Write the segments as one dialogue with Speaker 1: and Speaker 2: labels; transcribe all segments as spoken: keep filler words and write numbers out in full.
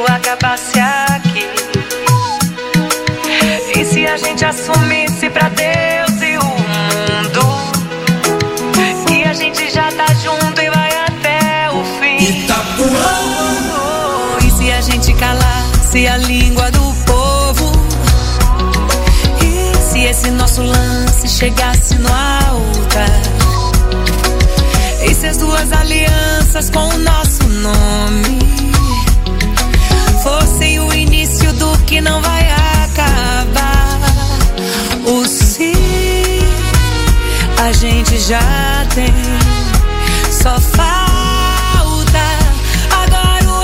Speaker 1: acabasse aqui. E se a gente assumisse pra Deus e o mundo que a gente já tá junto e vai até o fim? Oh, e se a gente calasse a língua do povo? E se esse nosso lance chegasse no altar? E se as duas alianças com o nosso nome fossem o início do que não vai acabar? O sim a gente já tem, só falta agora o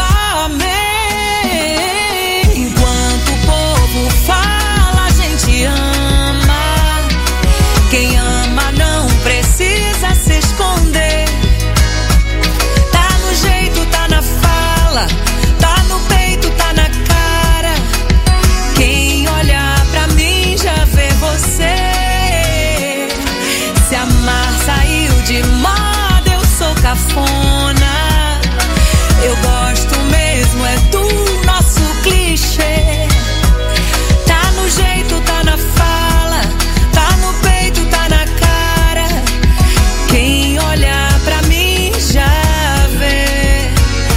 Speaker 1: amém. Enquanto o povo fala, a gente ama. Quem ama não precisa se esconder. Tá no jeito, tá na fala, tá no peito, tá na cara. Quem olhar pra mim já vê você. Se amar saiu de moda, eu sou cafona. Eu gosto mesmo é do nosso clichê. Tá no jeito, tá na fala, tá no peito, tá na cara. Quem olhar pra mim já vê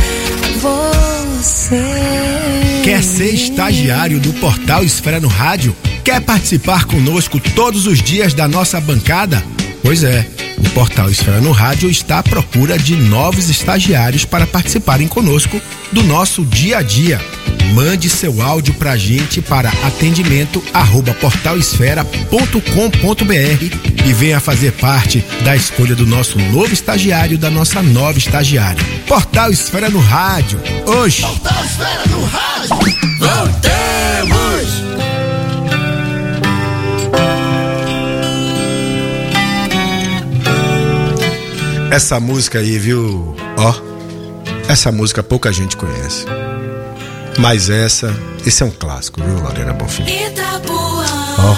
Speaker 1: você.
Speaker 2: Quer ser estagiário do Portal Esfera no Rádio? Quer participar conosco todos os dias da nossa bancada? Pois é, o Portal Esfera no Rádio está à procura de novos estagiários para participarem conosco do nosso dia a dia. Mande seu áudio pra gente para atendimento arroba portal esfera ponto com ponto br e venha fazer parte da escolha do nosso novo estagiário, da nossa nova estagiária. Portal Esfera no Rádio, hoje.
Speaker 3: Portal Esfera no Rádio, voltemos!
Speaker 2: Essa música aí, viu? Ó, essa música pouca gente conhece. Mas essa, esse é um clássico, viu, Lorena Bonfim? Ó.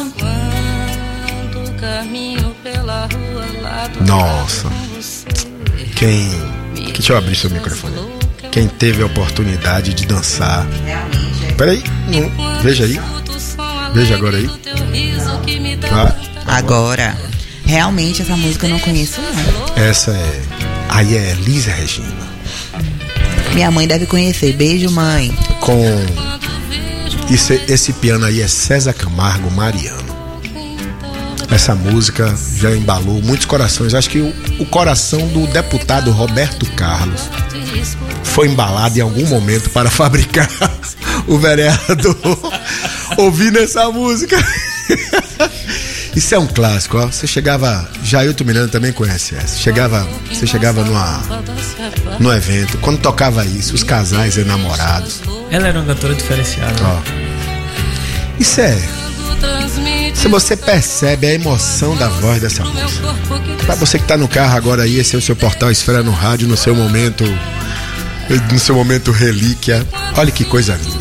Speaker 2: Nossa. Quem... Deixa eu abrir seu microfone. Quem teve a oportunidade de dançar. Peraí, hum, veja aí. Veja agora aí. Ah.
Speaker 4: Agora. Realmente essa música eu não conheço não.
Speaker 2: Essa é... Aí é Elis Regina.
Speaker 4: Minha mãe deve conhecer. Beijo, mãe.
Speaker 2: Com... Esse, esse piano aí é César Camargo Mariano. Essa música já embalou muitos corações. Acho que o, o coração do deputado Roberto Carlos foi embalado em algum momento para fabricar o vereador ouvindo essa música. Isso é um clássico, ó. Você chegava, Jailton Miranda também conhece essa. Chegava, você chegava numa, num evento, quando tocava isso, os casais enamorados.
Speaker 5: Ela era uma cantora diferenciada.
Speaker 2: Ó. Isso é. Se você percebe a emoção da voz dessa música. Pra você que tá no carro agora aí, esse é o seu Portal Esfera no Rádio, no seu momento, no seu momento relíquia. Olha que coisa linda.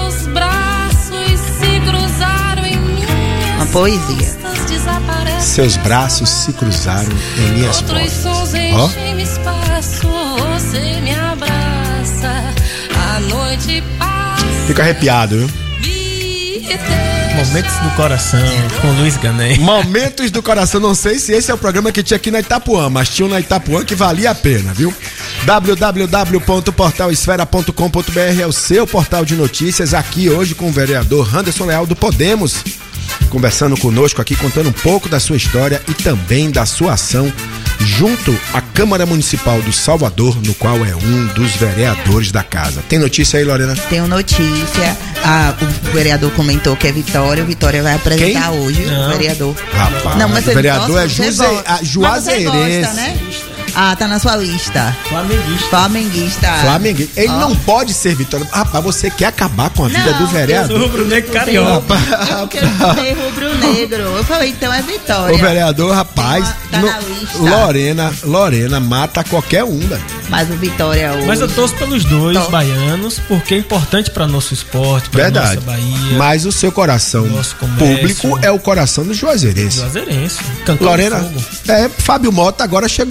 Speaker 4: Uma poesia.
Speaker 2: Seus braços se cruzaram em minhas costas. Ó. Fico arrepiado, viu?
Speaker 5: Momentos do Coração, com Luiz Ganem.
Speaker 2: Momentos do Coração, não sei se esse é o programa que tinha aqui na Itapuã, mas tinha um na Itapuã que valia a pena, viu? w w w ponto portal esfera ponto com ponto b r é o seu portal de notícias, aqui hoje com o vereador Anderson Leal do Podemos, conversando conosco aqui, contando um pouco da sua história e também da sua ação junto à Câmara Municipal do Salvador, no qual é um dos vereadores da casa. Tem notícia aí, Lorena?
Speaker 4: Tenho notícia. Ah, o vereador comentou que é Vitória. O Vitória vai apresentar Quem? hoje.
Speaker 2: Não.
Speaker 4: O vereador.
Speaker 2: Rapaz,
Speaker 4: não, mas
Speaker 2: o vereador
Speaker 4: gosta,
Speaker 2: é Juse, a, Juazeirense.
Speaker 4: Mas você gosta, né? Ah, tá na sua lista.
Speaker 5: Flamenguista.
Speaker 4: Flamenguista.
Speaker 2: Flamenguista. Ele oh. não pode ser Vitória. Rapaz, você quer acabar com a vida
Speaker 4: não,
Speaker 2: do vereador?
Speaker 5: Eu sou rubro-negro carioca.
Speaker 4: Eu quero ser rubro-negro. Eu falei, então é Vitória.
Speaker 2: O vereador, rapaz,
Speaker 4: tá
Speaker 2: no,
Speaker 4: na lista.
Speaker 2: Lorena, Lorena mata qualquer um, velho.
Speaker 4: Mas o Vitória hoje...
Speaker 5: Mas eu torço pelos dois Tô. baianos, porque é importante para nosso esporte, para nossa Bahia.
Speaker 2: Mas o seu coração público é o coração do Juazeirense.
Speaker 5: Juazeirense.
Speaker 2: Lorena, é, Fábio Mota agora chegou a rolar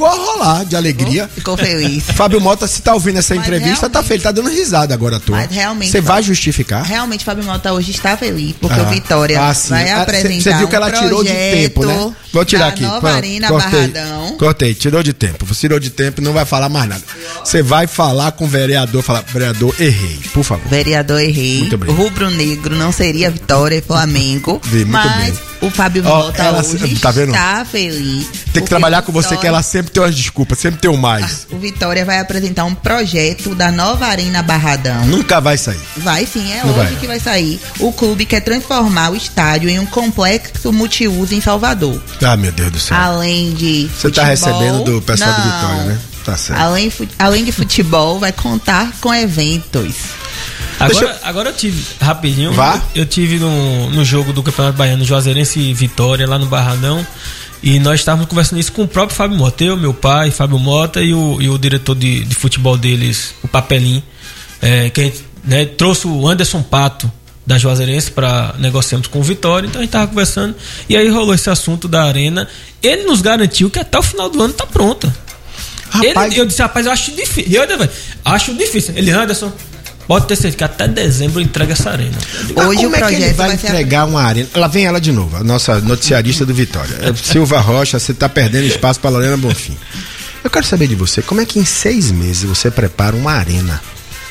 Speaker 2: lá de alegria.
Speaker 4: Oh, ficou feliz.
Speaker 2: Fábio Mota, se tá ouvindo essa
Speaker 4: Mas
Speaker 2: entrevista, tá feliz, tá dando risada agora à toa.
Speaker 4: Mas realmente.
Speaker 2: Você vai justificar?
Speaker 4: Realmente, Fábio Mota hoje está feliz, porque
Speaker 2: ah,
Speaker 4: o Vitória
Speaker 2: ah, sim.
Speaker 4: vai
Speaker 2: ah,
Speaker 4: apresentar.
Speaker 2: Você viu que ela
Speaker 4: um
Speaker 2: tirou de tempo, né? Vou tirar aqui.
Speaker 4: Nova
Speaker 2: Pronto,
Speaker 4: Arena
Speaker 2: cortei,
Speaker 4: Barradão.
Speaker 2: cortei, tirou de tempo. Você tirou de tempo e não vai falar mais nada. Você vai falar com o vereador, falar, vereador, errei, por favor.
Speaker 4: Vereador, errei.
Speaker 2: Muito bem.
Speaker 4: O rubro-negro não seria Vitória e Flamengo.
Speaker 2: Vi, muito
Speaker 4: mas
Speaker 2: bem.
Speaker 4: o Fábio
Speaker 2: Ó,
Speaker 4: Mota
Speaker 2: ela-
Speaker 4: hoje
Speaker 2: tá vendo?
Speaker 4: está feliz.
Speaker 2: Tem que trabalhar com você, que ela sempre tem umas desculpas, sempre tem um mais.
Speaker 4: O Vitória vai apresentar um projeto da nova Arena Barradão.
Speaker 2: Nunca vai sair.
Speaker 4: Vai sim, é
Speaker 2: Não
Speaker 4: hoje
Speaker 2: vai.
Speaker 4: que vai sair. O clube quer transformar o estádio em um complexo multiuso em Salvador.
Speaker 2: Ah, meu Deus do céu.
Speaker 4: Além de
Speaker 2: Você tá
Speaker 4: futebol-
Speaker 2: recebendo do pessoal do
Speaker 4: Não.
Speaker 2: Vitória, né? Tá certo.
Speaker 4: Além, fu- além de futebol, vai contar com eventos.
Speaker 5: Agora,
Speaker 2: Deixa
Speaker 5: agora eu tive, rapidinho,
Speaker 2: Vá.
Speaker 5: eu tive no, no jogo do Campeonato Baiano, Juazeirense e Vitória, lá no Barradão, e nós estávamos conversando isso com o próprio Fábio Mota, eu, meu pai, Fábio Mota e o, e o diretor de, de futebol deles, o Papelim, é, que a gente, né, trouxe o Anderson Pato da Juazeirense para negociarmos com o Vitória, então a gente estava conversando, e aí rolou esse assunto da arena. Ele nos garantiu que até o final do ano tá pronta.
Speaker 2: Rapaz,
Speaker 5: Ele, eu disse, rapaz, eu acho difícil. Eu, acho difícil. Ele, Anderson, pode ter certeza que até dezembro entrega essa arena.
Speaker 2: Mas
Speaker 4: Hoje
Speaker 2: como
Speaker 4: o
Speaker 2: é que ele
Speaker 4: projeto
Speaker 2: vai,
Speaker 4: vai ser
Speaker 2: entregar uma arena? Lá vem ela de novo, a nossa noticiarista do Vitória. É, Silva Rocha, você tá perdendo espaço para Lorena Bonfim. Eu quero saber de você, como é que em seis meses você prepara uma arena?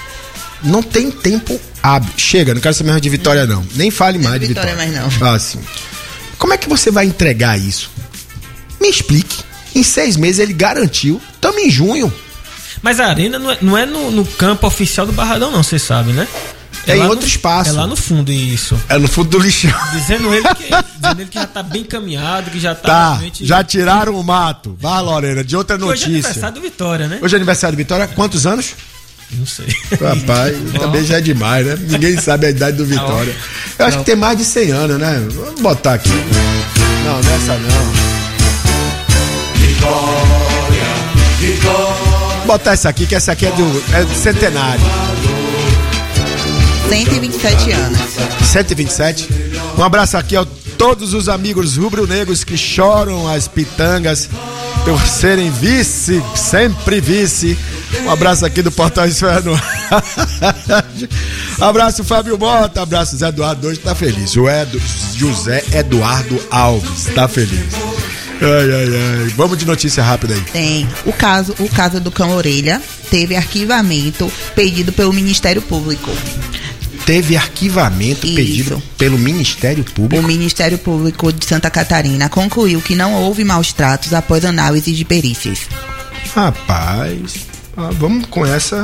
Speaker 2: Não tem tempo hábil. Chega, não quero saber mais de Vitória, não. Nem fale
Speaker 4: Não é
Speaker 2: mais de
Speaker 4: Vitória
Speaker 2: Vitória.
Speaker 4: mais, não.
Speaker 2: Ah, sim. Como é que você vai entregar isso? Me explique. Em seis meses ele garantiu. Estamos em junho.
Speaker 5: Mas a arena não é, não é no, no campo oficial do Barradão, não, você sabe, né?
Speaker 2: É em
Speaker 5: lá
Speaker 2: outro
Speaker 5: no,
Speaker 2: espaço.
Speaker 5: É lá no fundo, isso.
Speaker 2: É no fundo do lixão.
Speaker 5: Dizendo ele que, dizendo ele que já tá bem caminhado, que já tá.
Speaker 2: Tá,
Speaker 5: realmente-
Speaker 2: já tiraram o mato. Vá, Lorena, de outra
Speaker 5: Hoje é
Speaker 2: notícia.
Speaker 5: aniversário do Vitória, né?
Speaker 2: Hoje é aniversário de Vitória. Quantos anos?
Speaker 5: Não sei.
Speaker 2: Rapaz, também já é demais, né? Ninguém sabe a idade do Vitória. Eu acho que tem mais de cem anos, né? Vamos botar aqui. Não, nessa não.
Speaker 3: Vitória, Vitória.
Speaker 2: Vou botar essa aqui, que essa aqui é do, é do centenário.
Speaker 4: cento e vinte e sete anos.
Speaker 2: cento e vinte e sete. Um abraço aqui a todos os amigos rubro-negros que choram as pitangas por serem vice, sempre vice. Um abraço aqui do Portal Inferno. Abraço Fábio Mota, abraço Zé Eduardo, hoje tá feliz. O Edu, José Eduardo Alves tá feliz. Ai, ai, ai. Vamos de notícia rápida aí.
Speaker 4: Tem. O caso, o caso do Cão Orelha teve arquivamento pedido pelo Ministério Público.
Speaker 2: Teve arquivamento
Speaker 4: Isso.
Speaker 2: pedido pelo Ministério
Speaker 4: O
Speaker 2: Público.
Speaker 4: Ministério Público de Santa Catarina concluiu que não houve maus tratos após análise de perícias.
Speaker 2: Rapaz, ah, vamos com essa.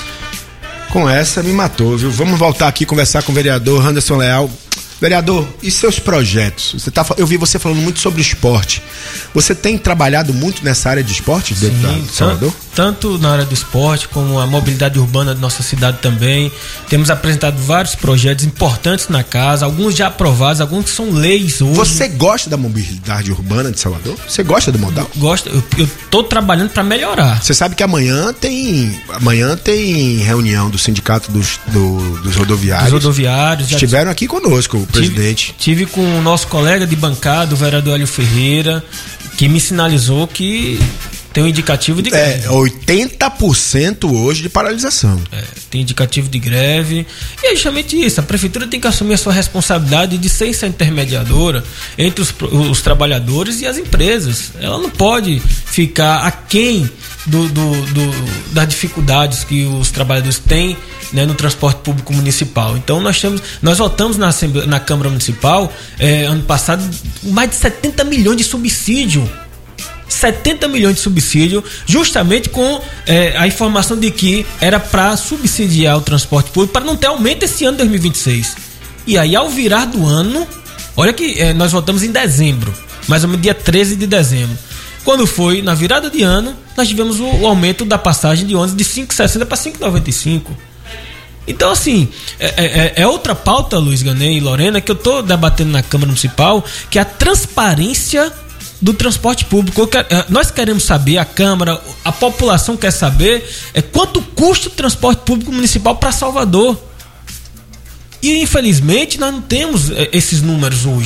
Speaker 2: Com essa me matou, viu? Vamos voltar aqui conversar com o vereador Anderson Leal. Vereador, e seus projetos? Você tá, eu vi você falando muito sobre esporte. Você tem trabalhado muito nessa área de esporte dentro da- de Salvador?
Speaker 5: Tanto, tanto na área do esporte como a mobilidade urbana da nossa cidade também. Temos apresentado vários projetos importantes na casa, alguns já aprovados, alguns que são leis hoje.
Speaker 2: Você gosta da mobilidade urbana de Salvador? Você gosta do modal?
Speaker 5: Gosta? Eu, eu tô trabalhando para melhorar.
Speaker 2: Você sabe que amanhã tem amanhã tem reunião do sindicato dos, do- dos rodoviários.
Speaker 5: Os rodoviários. já
Speaker 2: Estiveram aqui conosco, o presidente.
Speaker 5: Tive, tive com o nosso colega de bancada, o vereador Hélio Ferreira, que me sinalizou que tem um indicativo de greve.
Speaker 2: É, oitenta por cento hoje de paralisação.
Speaker 5: É, tem indicativo de greve. E é justamente isso. A prefeitura tem que assumir a sua responsabilidade de ser essa intermediadora entre os, os trabalhadores e as empresas. Ela não pode ficar aquém do, do, do, das dificuldades que os trabalhadores têm, né, no transporte público municipal. Então nós temos, nós votamos na, Assembleia, na Câmara Municipal é, ano passado mais de setenta milhões de subsídio. setenta milhões de subsídio, justamente com é, a informação de que era para subsidiar o transporte público, para não ter aumento esse ano de dois mil e vinte e seis. E aí, ao virar do ano, olha que é, nós votamos em dezembro, mais ou menos dia treze de dezembro. Quando foi na virada de ano, nós tivemos o, o aumento da passagem de ônibus de cinco reais e sessenta centavos para cinco reais e noventa e cinco centavos. Então, assim, é, é, é outra pauta, Luiz Ganei e Lorena, que eu estou debatendo na Câmara Municipal, que é a transparência do transporte público. Nós queremos saber, a Câmara, a população quer saber é, quanto custa o transporte público municipal para Salvador. E, infelizmente, nós não temos é, esses números hoje.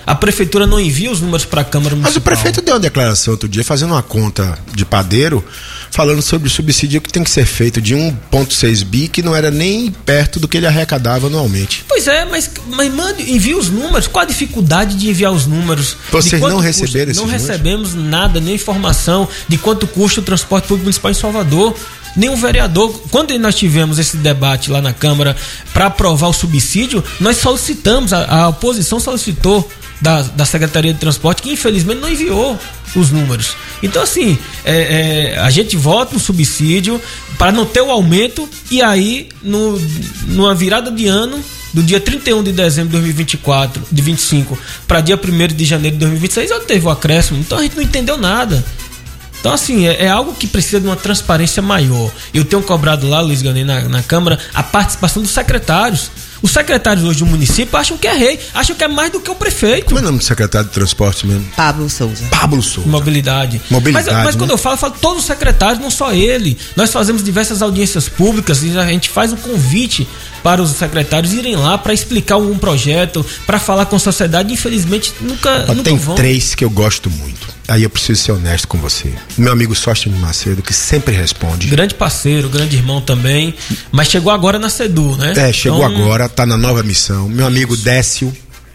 Speaker 5: A prefeitura não envia os números para a Câmara Municipal.
Speaker 2: Mas o prefeito deu uma declaração outro dia, fazendo uma conta de padeiro, falando sobre o subsídio que tem que ser feito de um vírgula seis bi, que não era nem perto do que ele arrecadava anualmente.
Speaker 5: Pois é, mas, mas mande, envie os números. Qual a dificuldade de enviar os números?
Speaker 2: Vocês não receberam esses
Speaker 5: números? Não
Speaker 2: números?
Speaker 5: recebemos nada, nem informação de quanto custa o transporte público municipal em Salvador. Nenhum vereador, quando nós tivemos esse debate lá na Câmara para aprovar o subsídio, nós solicitamos, a, a oposição solicitou da, da Secretaria de Transporte, que infelizmente não enviou os números. Então assim, é, é, a gente vota no subsídio para não ter o aumento, e aí no, numa virada de ano, do dia trinta e um de dezembro de dois mil e vinte e quatro, de vinte e cinco para dia primeiro de janeiro de dois mil e vinte e seis, teve o acréscimo. Então a gente não entendeu nada. Então, assim, é, é algo que precisa de uma transparência maior. Eu tenho cobrado lá, Luiz Ganei, na, na Câmara, a participação dos secretários. Os secretários hoje do município acham que é rei, acham que é mais do que o prefeito.
Speaker 2: Como é o nome do secretário de transporte mesmo?
Speaker 4: Pablo Souza.
Speaker 2: Pablo Souza.
Speaker 5: Mobilidade.
Speaker 2: Mobilidade.
Speaker 5: Mas, mas
Speaker 2: né?
Speaker 5: quando eu falo, eu falo todos os secretários, não só ele. Nós fazemos diversas audiências públicas e a gente faz um convite para os secretários irem lá para explicar algum projeto, para falar com a sociedade. Infelizmente, nunca,
Speaker 2: Ó,
Speaker 5: nunca
Speaker 2: tem
Speaker 5: vão.
Speaker 2: três que eu gosto muito. Aí eu preciso ser honesto com você. Meu amigo Sóstenes Macedo, que sempre responde.
Speaker 5: Grande parceiro, grande irmão também. Mas chegou agora na SEDU, né?
Speaker 2: É, chegou
Speaker 5: então,
Speaker 2: agora, tá na nova missão. Meu amigo Décio,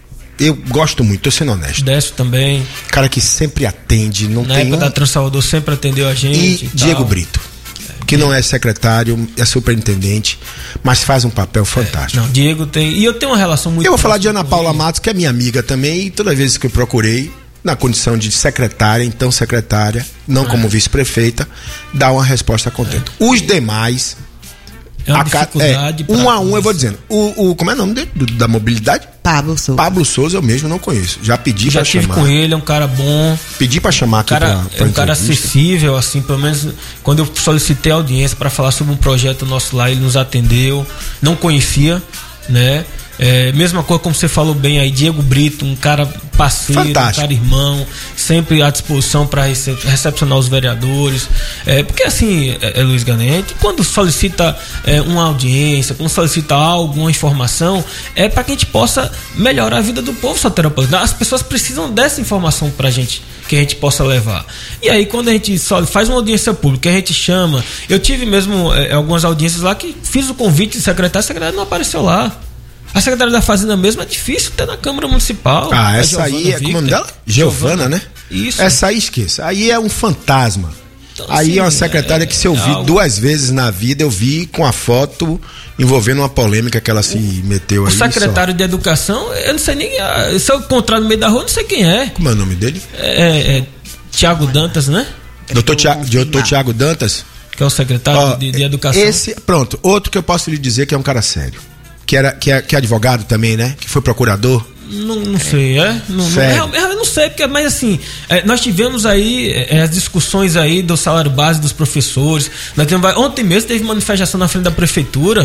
Speaker 2: eu gosto muito, tô sendo honesto.
Speaker 5: Décio também.
Speaker 2: Cara que sempre atende, não
Speaker 5: Na
Speaker 2: tem
Speaker 5: época
Speaker 2: um...
Speaker 5: da Transalvador sempre atendeu a gente.
Speaker 2: E
Speaker 5: E
Speaker 2: Diego
Speaker 5: tal.
Speaker 2: Brito, que não é secretário, é superintendente, mas faz um papel fantástico.
Speaker 5: Não, Diego tem. E eu tenho uma relação muito.
Speaker 2: Eu vou falar de
Speaker 5: próxima
Speaker 2: Ana
Speaker 5: com
Speaker 2: Paula
Speaker 5: ele.
Speaker 2: Matos, que é minha amiga também, e toda vez que eu procurei, na condição de secretária, então secretária, não
Speaker 5: É.
Speaker 2: como vice-prefeita, dá uma resposta contente. Os demais,
Speaker 5: É uma
Speaker 2: a ca-
Speaker 5: dificuldade.
Speaker 2: é,
Speaker 5: pra-
Speaker 2: um a um eu vou dizendo. O, o, como é o nome dele? Do- da mobilidade?
Speaker 4: Pablo Souza.
Speaker 2: Pablo Souza eu mesmo não conheço. Já pedi
Speaker 5: Já
Speaker 2: pra
Speaker 5: tive
Speaker 2: chamar.
Speaker 5: com ele, é um cara bom.
Speaker 2: Pedi pra chamar aqui
Speaker 5: Cara,
Speaker 2: pra, pra
Speaker 5: é um cara
Speaker 2: entrevista.
Speaker 5: acessível, assim, pelo menos quando eu solicitei audiência para falar sobre um projeto nosso lá, ele nos atendeu, não conhecia, né? É, mesma coisa como você falou bem aí, Diego Brito, um cara parceiro,
Speaker 2: Fantástico.
Speaker 5: um cara irmão, sempre à disposição para rece- recepcionar os vereadores. É, porque assim, é, é, Luiz Ganei, a gente, quando solicita é, uma audiência, quando solicita algo, uma informação, é para que a gente possa melhorar a vida do povo soteropolitano. As pessoas precisam dessa informação pra gente, que a gente possa levar. E aí, quando a gente só faz uma audiência pública, a gente chama. Eu tive mesmo é, algumas audiências lá que fiz o convite de secretário, a secretária não apareceu lá. A secretária da Fazenda mesmo é difícil ter na Câmara Municipal.
Speaker 2: Ah,
Speaker 5: A
Speaker 2: essa
Speaker 5: Giovana
Speaker 2: aí é. Como é o nome
Speaker 5: Victor.
Speaker 2: dela? Giovana, né?
Speaker 5: Isso.
Speaker 2: Essa aí esqueça. Aí é um fantasma.
Speaker 5: Então,
Speaker 2: aí
Speaker 5: assim,
Speaker 2: é uma secretária
Speaker 5: é-
Speaker 2: que se eu
Speaker 5: é
Speaker 2: vi
Speaker 5: algo-
Speaker 2: duas vezes na vida, eu vi com a foto envolvendo uma polêmica que ela se meteu
Speaker 5: O
Speaker 2: aí.
Speaker 5: secretário de Educação, eu não sei nem. ah, Se eu encontrar no meio da rua, eu não sei quem é.
Speaker 2: Só. Como é o nome dele?
Speaker 5: É, é Tiago Dantas, né?
Speaker 2: Doutor Tiago, doutor Tiago Dantas.
Speaker 5: Que é o secretário
Speaker 2: Ó,
Speaker 5: de, de Educação.
Speaker 2: Esse, pronto, outro que eu posso lhe dizer que é um cara sério. Que, era, que, é, que é advogado também, né? Que foi procurador.
Speaker 5: Não, não sei, é? Não, não,
Speaker 2: Sério?
Speaker 5: eu, eu não sei, porque, mas assim, é, nós tivemos aí é, as discussões aí do salário base dos professores. Nós tivemos, ontem mesmo teve manifestação na frente da prefeitura,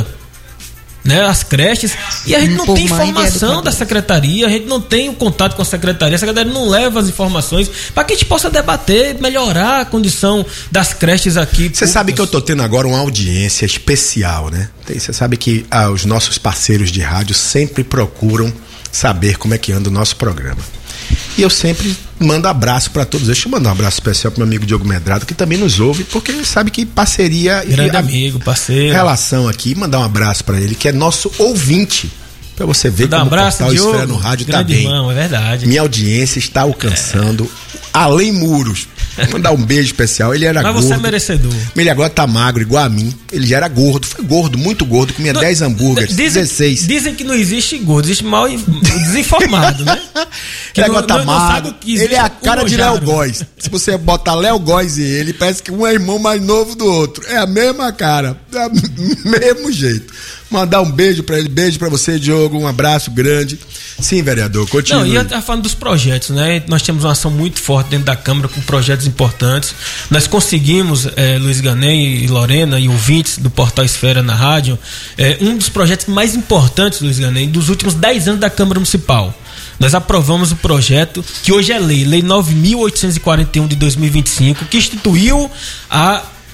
Speaker 5: né? As creches. E a gente não
Speaker 4: Por
Speaker 5: tem
Speaker 4: mãe de
Speaker 5: informação
Speaker 4: educador.
Speaker 5: da secretaria, a gente não tem o contato com a secretaria, a secretaria não leva as informações para que a gente possa debater, melhorar a condição das creches aqui.
Speaker 2: Você sabe que eu tô tendo agora uma audiência especial, né? Você sabe que ah, os nossos parceiros de rádio sempre procuram saber como é que anda o nosso programa. E eu sempre mando abraço para todos. Deixa eu mandar um abraço especial pro meu amigo Diogo Medrado, que também nos ouve, porque sabe que parceria
Speaker 5: Grande
Speaker 2: e a
Speaker 5: amigo, parceiro.
Speaker 2: relação aqui, mandar um abraço para ele, que é nosso ouvinte. Pra você ver
Speaker 5: Dá um
Speaker 2: como
Speaker 5: abraço,
Speaker 2: o portal
Speaker 5: Diogo.
Speaker 2: Esfera no Rádio tá
Speaker 5: Grande
Speaker 2: bem.
Speaker 5: irmão, é verdade.
Speaker 2: Minha audiência está alcançando além muros. Mandar um beijo especial. Ele era
Speaker 5: Mas
Speaker 2: gordo.
Speaker 5: você é merecedor.
Speaker 2: Ele agora tá magro, igual a mim. Ele já era gordo, foi gordo, muito gordo, comia
Speaker 5: Não,
Speaker 2: dez hambúrgueres,
Speaker 5: dizem,
Speaker 2: dezesseis.
Speaker 5: Dizem que não existe gordo, existe mal in- desinformado, né?
Speaker 2: Que
Speaker 5: não-
Speaker 2: agora tá
Speaker 5: não- não sabe
Speaker 2: magro.
Speaker 5: o que existe
Speaker 2: Ele é a
Speaker 5: o
Speaker 2: cara de Léo
Speaker 5: Mojaro.
Speaker 2: Góes. Se você botar Léo Góes e ele, parece que um é irmão mais novo do outro. É a mesma cara, é o mesmo jeito. Mandar um beijo pra ele, beijo pra você, Diogo, um abraço grande. Sim, vereador, continue.
Speaker 5: Não, e eu tava falando dos projetos, né? Nós temos uma ação muito forte dentro da Câmara com projetos importantes. Nós conseguimos, eh, Luiz Ganei e Lorena e ouvintes do Portal Esfera na rádio, eh, um dos projetos mais importantes, Luiz Ganei, dos últimos dez anos da Câmara Municipal. Nós aprovamos o projeto que hoje é lei, Lei nove mil oitocentos e quarenta e um de dois mil e vinte e cinco, que instituiu a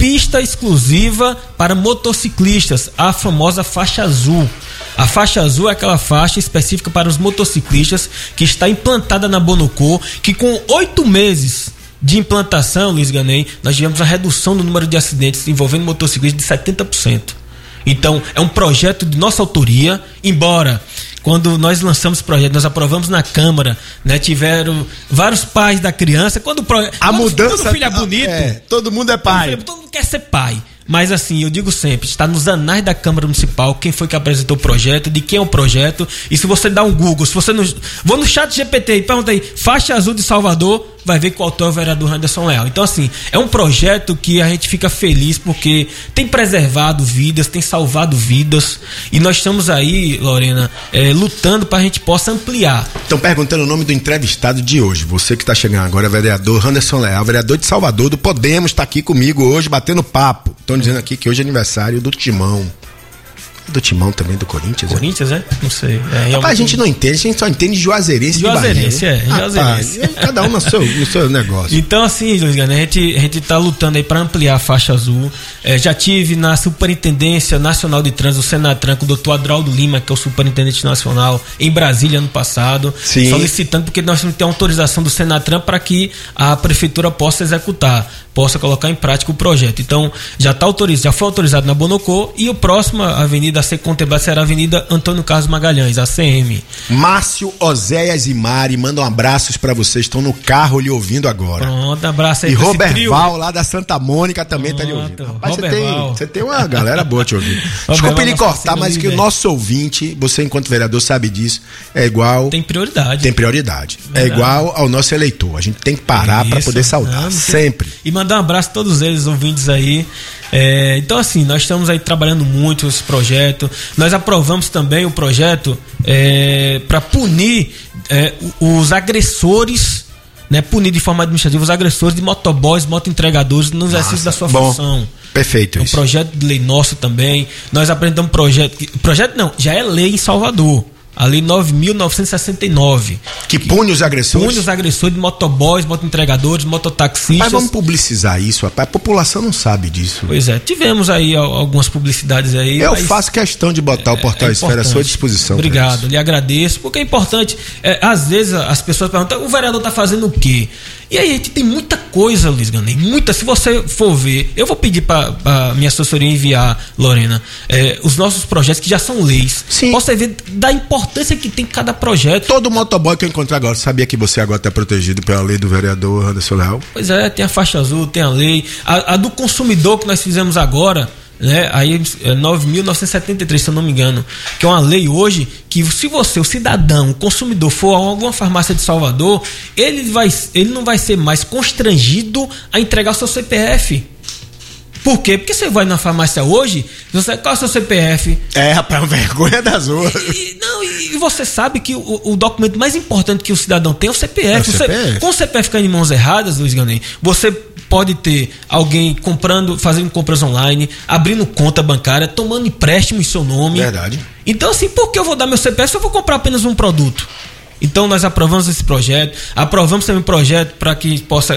Speaker 5: pista exclusiva para motociclistas, a famosa faixa azul. A faixa azul é aquela faixa específica para os motociclistas que está implantada na Bonocô, que com oito meses de implantação, Luiz Ganey, nós tivemos a redução do número de acidentes envolvendo motociclistas de setenta por cento. Então, é um projeto de nossa autoria, embora quando nós lançamos o projeto, nós aprovamos na Câmara, né? Tiveram vários pais da criança. Quando o projeto.
Speaker 2: A
Speaker 5: quando,
Speaker 2: mudança.
Speaker 5: Quando o filho é bonito.
Speaker 2: É, todo mundo é pai.
Speaker 5: Todo mundo quer ser pai. Mas assim, eu digo sempre, está nos anais da Câmara Municipal quem foi que apresentou o projeto, de quem é o projeto. E se você dá um Google, se você não. Vou no chat G P T e pergunta aí, faixa azul de Salvador, vai ver que o autor é o vereador Anderson Leal. Então, assim, é um projeto que a gente fica feliz porque tem preservado vidas, tem salvado vidas. E nós estamos aí, Lorena, é, lutando para a gente possa ampliar.
Speaker 2: Estão perguntando o nome do entrevistado de hoje. Você que está chegando agora é o vereador Anderson Leal, vereador de Salvador, do Podemos, está aqui comigo hoje, batendo papo. Estão dizendo aqui que hoje é aniversário do Timão. Do Timão também, do Corinthians.
Speaker 5: Corinthians, é? é? Não sei. É,
Speaker 2: Rapaz, a gente não entende, a gente só entende Juazeirense.
Speaker 5: Juazeirense, é. Juazeirense.
Speaker 2: Rapaz, cada um no seu, no seu negócio.
Speaker 5: Então, assim, Luiz Gane, a gente, a gente tá lutando aí para ampliar a faixa azul. É, já tive na Superintendência Nacional de Trânsito, o Senatran, com o doutor Adraldo Lima, que é o Superintendente Nacional, em Brasília, ano passado.
Speaker 2: Sim.
Speaker 5: Solicitando, porque nós temos que ter autorização do Senatran para que a Prefeitura possa executar, possa colocar em prática o projeto. Então, já está autorizado, já foi autorizado na Bonocô, e a próxima avenida a ser contemplada será a Avenida Antônio Carlos Magalhães, a C M.
Speaker 2: Márcio, Oséias e Mari mandam abraços para vocês, estão no carro lhe ouvindo agora.
Speaker 5: Pronto, abraço aí.
Speaker 2: E Robert Val, lá da Santa Mônica, também está lhe ouvindo. Rapaz, você tem, você tem uma galera boa te ouvindo. Desculpa ele cortar, mas que o nosso ouvinte, você enquanto vereador sabe disso, é igual...
Speaker 5: Tem prioridade.
Speaker 2: Tem prioridade. Verdade. É igual ao nosso eleitor. A gente tem que parar para poder saudar, não, sempre.
Speaker 5: E mandar um abraço a todos eles, ouvintes aí. É, então, assim, nós estamos aí trabalhando muito esse projeto. Nós aprovamos também o projeto é, para punir é, os agressores, né, punir de forma administrativa os agressores de motoboys, motoentregadores no exercício da sua
Speaker 2: bom,
Speaker 5: função.
Speaker 2: Perfeito.
Speaker 5: É um
Speaker 2: isso.
Speaker 5: projeto de lei nosso também. Nós apresentamos um projeto. Projeto não, já é lei em Salvador. A lei nove mil novecentos e sessenta e nove.
Speaker 2: Que pune os agressores?
Speaker 5: Pune os agressores de motoboys, motoentregadores, mototaxistas.
Speaker 2: Mas vamos publicizar isso, rapaz. A população não sabe disso.
Speaker 5: Pois é, tivemos aí algumas publicidades aí.
Speaker 2: Eu faço questão de botar é, o Portal é Esfera à sua disposição.
Speaker 5: Obrigado, lhe agradeço, porque é importante. É, às vezes as pessoas perguntam, o vereador está fazendo o quê? E aí a gente tem muita coisa, Luiz Ganey, muita. Se você for ver, eu vou pedir para a minha assessoria enviar, Lorena, é, os nossos projetos que já são leis.
Speaker 2: Sim.
Speaker 5: Você vê da importância que tem cada projeto.
Speaker 2: Todo motoboy que eu encontro agora, sabia que você agora está protegido pela lei do vereador Anderson Leal?
Speaker 5: Pois é, tem a faixa azul, tem a lei. A, a do consumidor que nós fizemos agora, né? Aí é nove mil novecentos e setenta e três, se eu não me engano, que é uma lei hoje que se você, o cidadão, o consumidor, for a alguma farmácia de Salvador, ele, vai, ele não vai ser mais constrangido a entregar o seu C P F. Por quê? Porque você vai na farmácia hoje, você, qual é o seu C P F?
Speaker 2: É, rapaz, vergonha das ruas.
Speaker 5: E, não, e você sabe que o, o documento mais importante que o cidadão tem é o C P F.
Speaker 2: É o C P F.
Speaker 5: Você, com o C P F ficando em mãos erradas, Luiz Ganey, você pode ter alguém comprando, fazendo compras online, abrindo conta bancária, tomando empréstimo em seu nome.
Speaker 2: Verdade.
Speaker 5: Então, assim, por que eu vou dar meu C P F se eu vou comprar apenas um produto? Então nós aprovamos esse projeto, aprovamos também um projeto para que possa,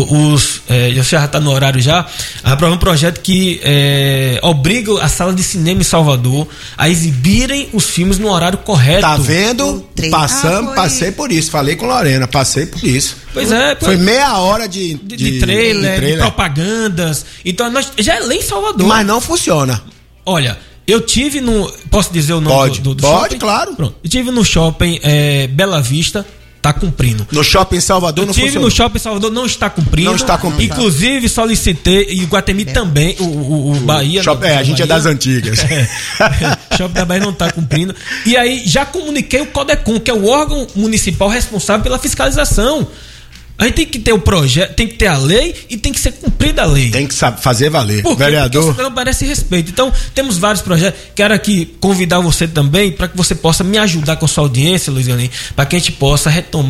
Speaker 5: os, é, já está no horário já, aprovamos um projeto que é, obriga a sala de cinema em Salvador a exibirem os filmes no horário correto.
Speaker 2: Tá vendo? Passamos, ah, passei por isso, falei com Lorena, passei por isso.
Speaker 5: Pois é.
Speaker 2: Foi meia hora de,
Speaker 5: de,
Speaker 2: de,
Speaker 5: de, trailer,
Speaker 2: de trailer,
Speaker 5: de propagandas. Então nós, já é lei em Salvador.
Speaker 2: Mas não funciona.
Speaker 5: Olha... Eu tive no... Posso dizer o nome
Speaker 2: pode,
Speaker 5: do, do
Speaker 2: pode,
Speaker 5: shopping?
Speaker 2: Claro.
Speaker 5: Pronto. Eu tive no shopping é, Bela Vista, tá cumprindo.
Speaker 2: No shopping Salvador
Speaker 5: eu
Speaker 2: não
Speaker 5: tive
Speaker 2: funciona.
Speaker 5: no shopping Salvador, não está cumprindo.
Speaker 2: Não está cumprindo.
Speaker 5: Inclusive solicitei, e o Guatemi é. também, o, o, o Bahia...
Speaker 2: Shopping, é, a gente Bahia, é das antigas.
Speaker 5: É, é, shopping da Bahia não está cumprindo. E aí já comuniquei o Codecom, que é o órgão municipal responsável pela fiscalização. A gente tem que ter o projeto, tem que ter a lei e tem que ser cumprida a lei.
Speaker 2: Tem que saber fazer valer.
Speaker 5: Por quê?
Speaker 2: Vereador.
Speaker 5: Porque não parece respeito. Então, temos vários projetos. Quero aqui convidar você também para que você possa me ajudar com a sua audiência, Luiz Ganey, para que a gente possa retomar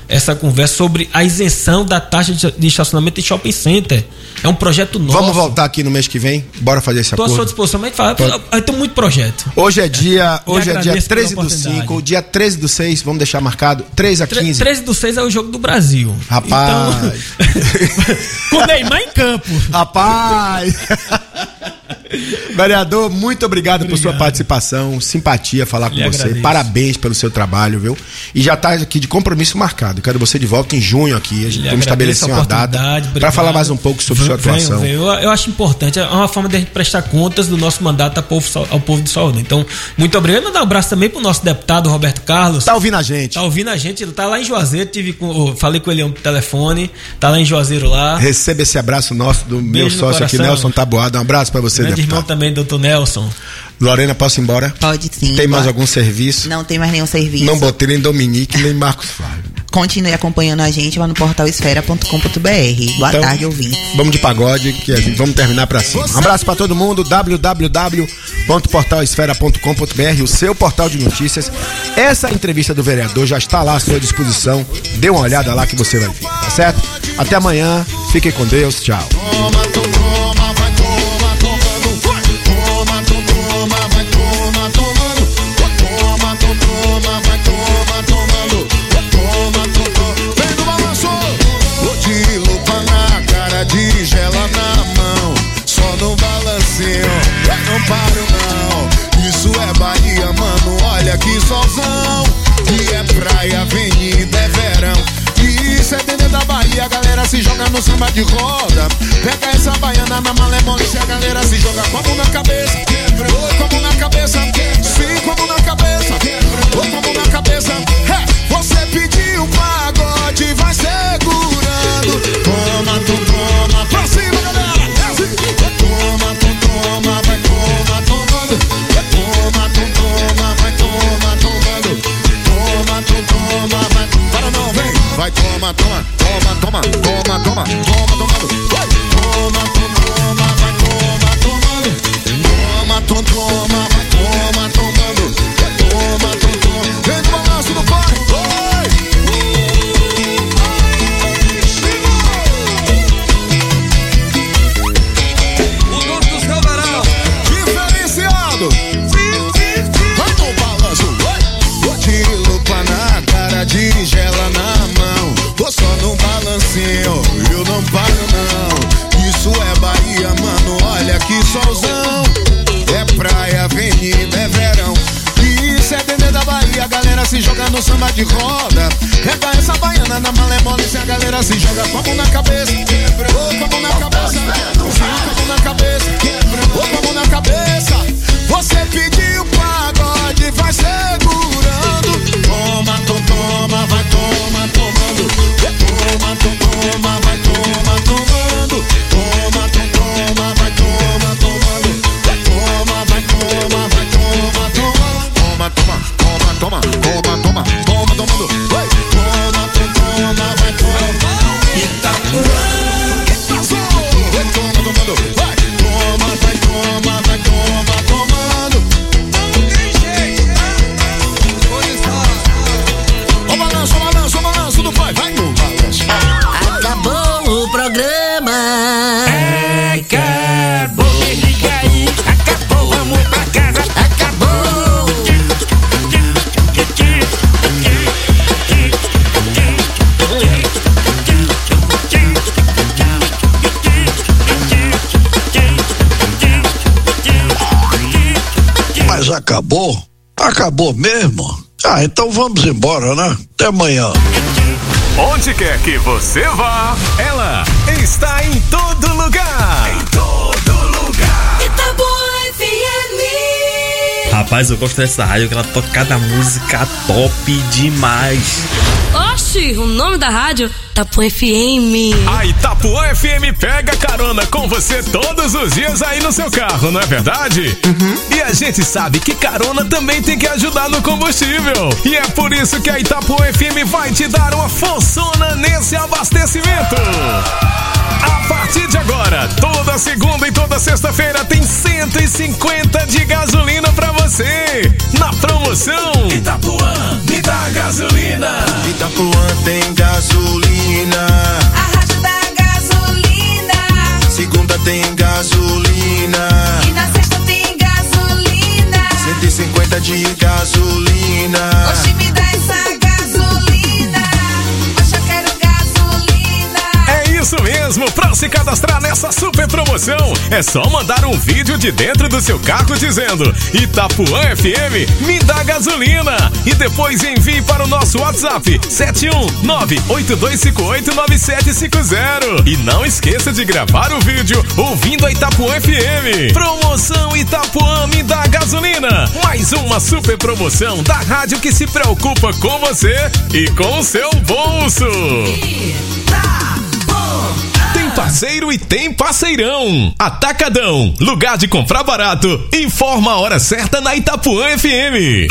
Speaker 5: essa conversa sobre a isenção da taxa de estacionamento em shopping center. É um projeto novo.
Speaker 2: Vamos voltar aqui no mês que vem? Bora fazer esse acordo?
Speaker 5: Estou à sua disposição, mas fala, tem muito projeto.
Speaker 2: Hoje é dia, hoje é dia treze do cinco, dia treze do seis, vamos deixar marcado, três a quinze.
Speaker 5: treze do seis é o jogo do Brasil.
Speaker 2: Rapaz.
Speaker 5: Então, com o Neymar em campo.
Speaker 2: Rapaz. Vereador, muito obrigado, obrigado por sua participação, simpatia falar com Lhe você, agradeço. Parabéns pelo seu trabalho, viu? E já está aqui de compromisso marcado, quero você de volta em junho aqui, a gente vamos estabelecer uma data para falar mais um pouco sobre venho, sua atuação.
Speaker 5: Venho, venho. Eu, eu acho importante, é uma forma de a gente prestar contas do nosso mandato ao povo, ao povo de Salvador. Então, muito obrigado, mandar um abraço também pro nosso deputado Roberto Carlos.
Speaker 2: Tá ouvindo a gente?
Speaker 5: Tá ouvindo a gente, ele tá lá em Juazeiro, tive com, falei com ele no telefone, tá lá em Juazeiro lá.
Speaker 2: Receba esse abraço nosso, do Beijo meu sócio aqui, Nelson Taboada, um abraço para você,
Speaker 5: deputado. Irmão também, doutor Nelson.
Speaker 2: Lorena, posso ir embora?
Speaker 4: Pode sim.
Speaker 2: Tem mais algum serviço?
Speaker 4: Não tem mais nenhum serviço.
Speaker 2: Não botei nem Dominique, nem Marcos Flávio.
Speaker 4: Continue acompanhando a gente lá no portal esfera ponto com ponto b r. Boa
Speaker 2: então,
Speaker 4: tarde, ouvintes.
Speaker 2: Vamos de pagode, que a gente, vamos terminar pra cima. Um abraço pra todo mundo, w w w ponto portal esfera ponto com ponto b r, o seu portal de notícias. Essa entrevista do vereador já está lá à sua disposição. Dê uma olhada lá que você vai ver, tá certo? Até amanhã, fiquem com Deus, tchau.
Speaker 3: Não paro não, isso é Bahia, mano, olha que solzão. E é praia, avenida, é verão. E isso é dentro da Bahia, a galera se joga no samba de roda. Pega essa baiana na malemole, se a galera se joga com a mão na cabeça. Oi, com a mão na cabeça, sim, com a mão na cabeça. Oi, com a mão na cabeça. É, você pediu pagode, vai segurando. Toma, tu toma, pra cima, galera. É assim. Toma, tu toma, vai toma, tomando. Toma, tu toma, vai toma, tomando. Toma, tu toma, vai. Para não, vem. Vai, toma, toma, toma, toma, toma, toma, toma, tomando. Vai, toma, tu toma, vai toma, tomando. Toma, tu toma, vai toma, tomando. Toma, tu toma. Vem no balanço do pai. De gela na mão, tô só no balancinho, eu não paro não. Isso é Bahia, mano, olha que solzão. É praia, avenida, é verão. Isso é dentro da Bahia, a galera se joga no samba de roda. Pega essa baiana na malemole, se a galera se joga com a mão na cabeça. Ô, com a mão na cabeça, sim, com a mão na cabeça. Ô, com a mão na cabeça. Você pediu pagode, vai segurando. Toma, to, toma, vai toma, tomando. Toma, to, toma, vai toma, tomando. Toma, to, toma, vai toma, tomando. Toma, vai toma, vai toma, tomando. Toma, toma, toma, toma, toma, toma, toma, tomando. Vai, toma, to, toma, vai toma. Itapuã, que passou? Vai toma, tomando. Vai, toma, vai toma, vai toma, tomando. Não tem jeito, ó balanço, ó balanço, ó balanço do pai, vai no balanço.
Speaker 6: Acabou o programa.
Speaker 1: Acabou, liga aí. Acabou, vamos pra casa.
Speaker 6: Acabou.
Speaker 7: Mas acabou? Acabou mesmo? Ah, então vamos embora, né? Até amanhã.
Speaker 8: Onde quer que você vá, ela está em todo lugar. Em todo lugar.
Speaker 1: Itapuã F M.
Speaker 9: Rapaz, eu gosto dessa rádio, que ela toca cada música top demais.
Speaker 10: Oxi, o nome da rádio? Itapuã F M.
Speaker 8: A Itapuã F M pega carona com você todos os dias aí no seu carro, não é verdade? Uhum. E a gente sabe que carona também tem que ajudar no combustível. E é por isso que a Itapuã F M vai te dar uma forçona nesse abastecimento. A partir de agora, toda segunda e toda sexta-feira tem cento e cinquenta de gasolina pra você. Na promoção Itapuã me dá gasolina.
Speaker 3: Itapuã tem gasolina. gasolina.
Speaker 1: Oxi, me dá essa gasolina. Oxe, eu quero gasolina.
Speaker 8: É isso mesmo, pra se cadastrar nessa super promoção, é só mandar um vídeo de dentro do seu carro dizendo Itapuã F M, me dá gasolina. E depois envie para o nosso WhatsApp sete um nove oito dois cinco oito nove sete cinco zero. E não esqueça de gravar o vídeo ouvindo a Itapuã F M. Promoção Itapuã me dá gasolina. Mais uma super promoção da rádio que se preocupa com você e com o seu bolso. Tem parceiro e tem parceirão. Atacadão, lugar de comprar barato. Informa a hora certa na Itapuã F M.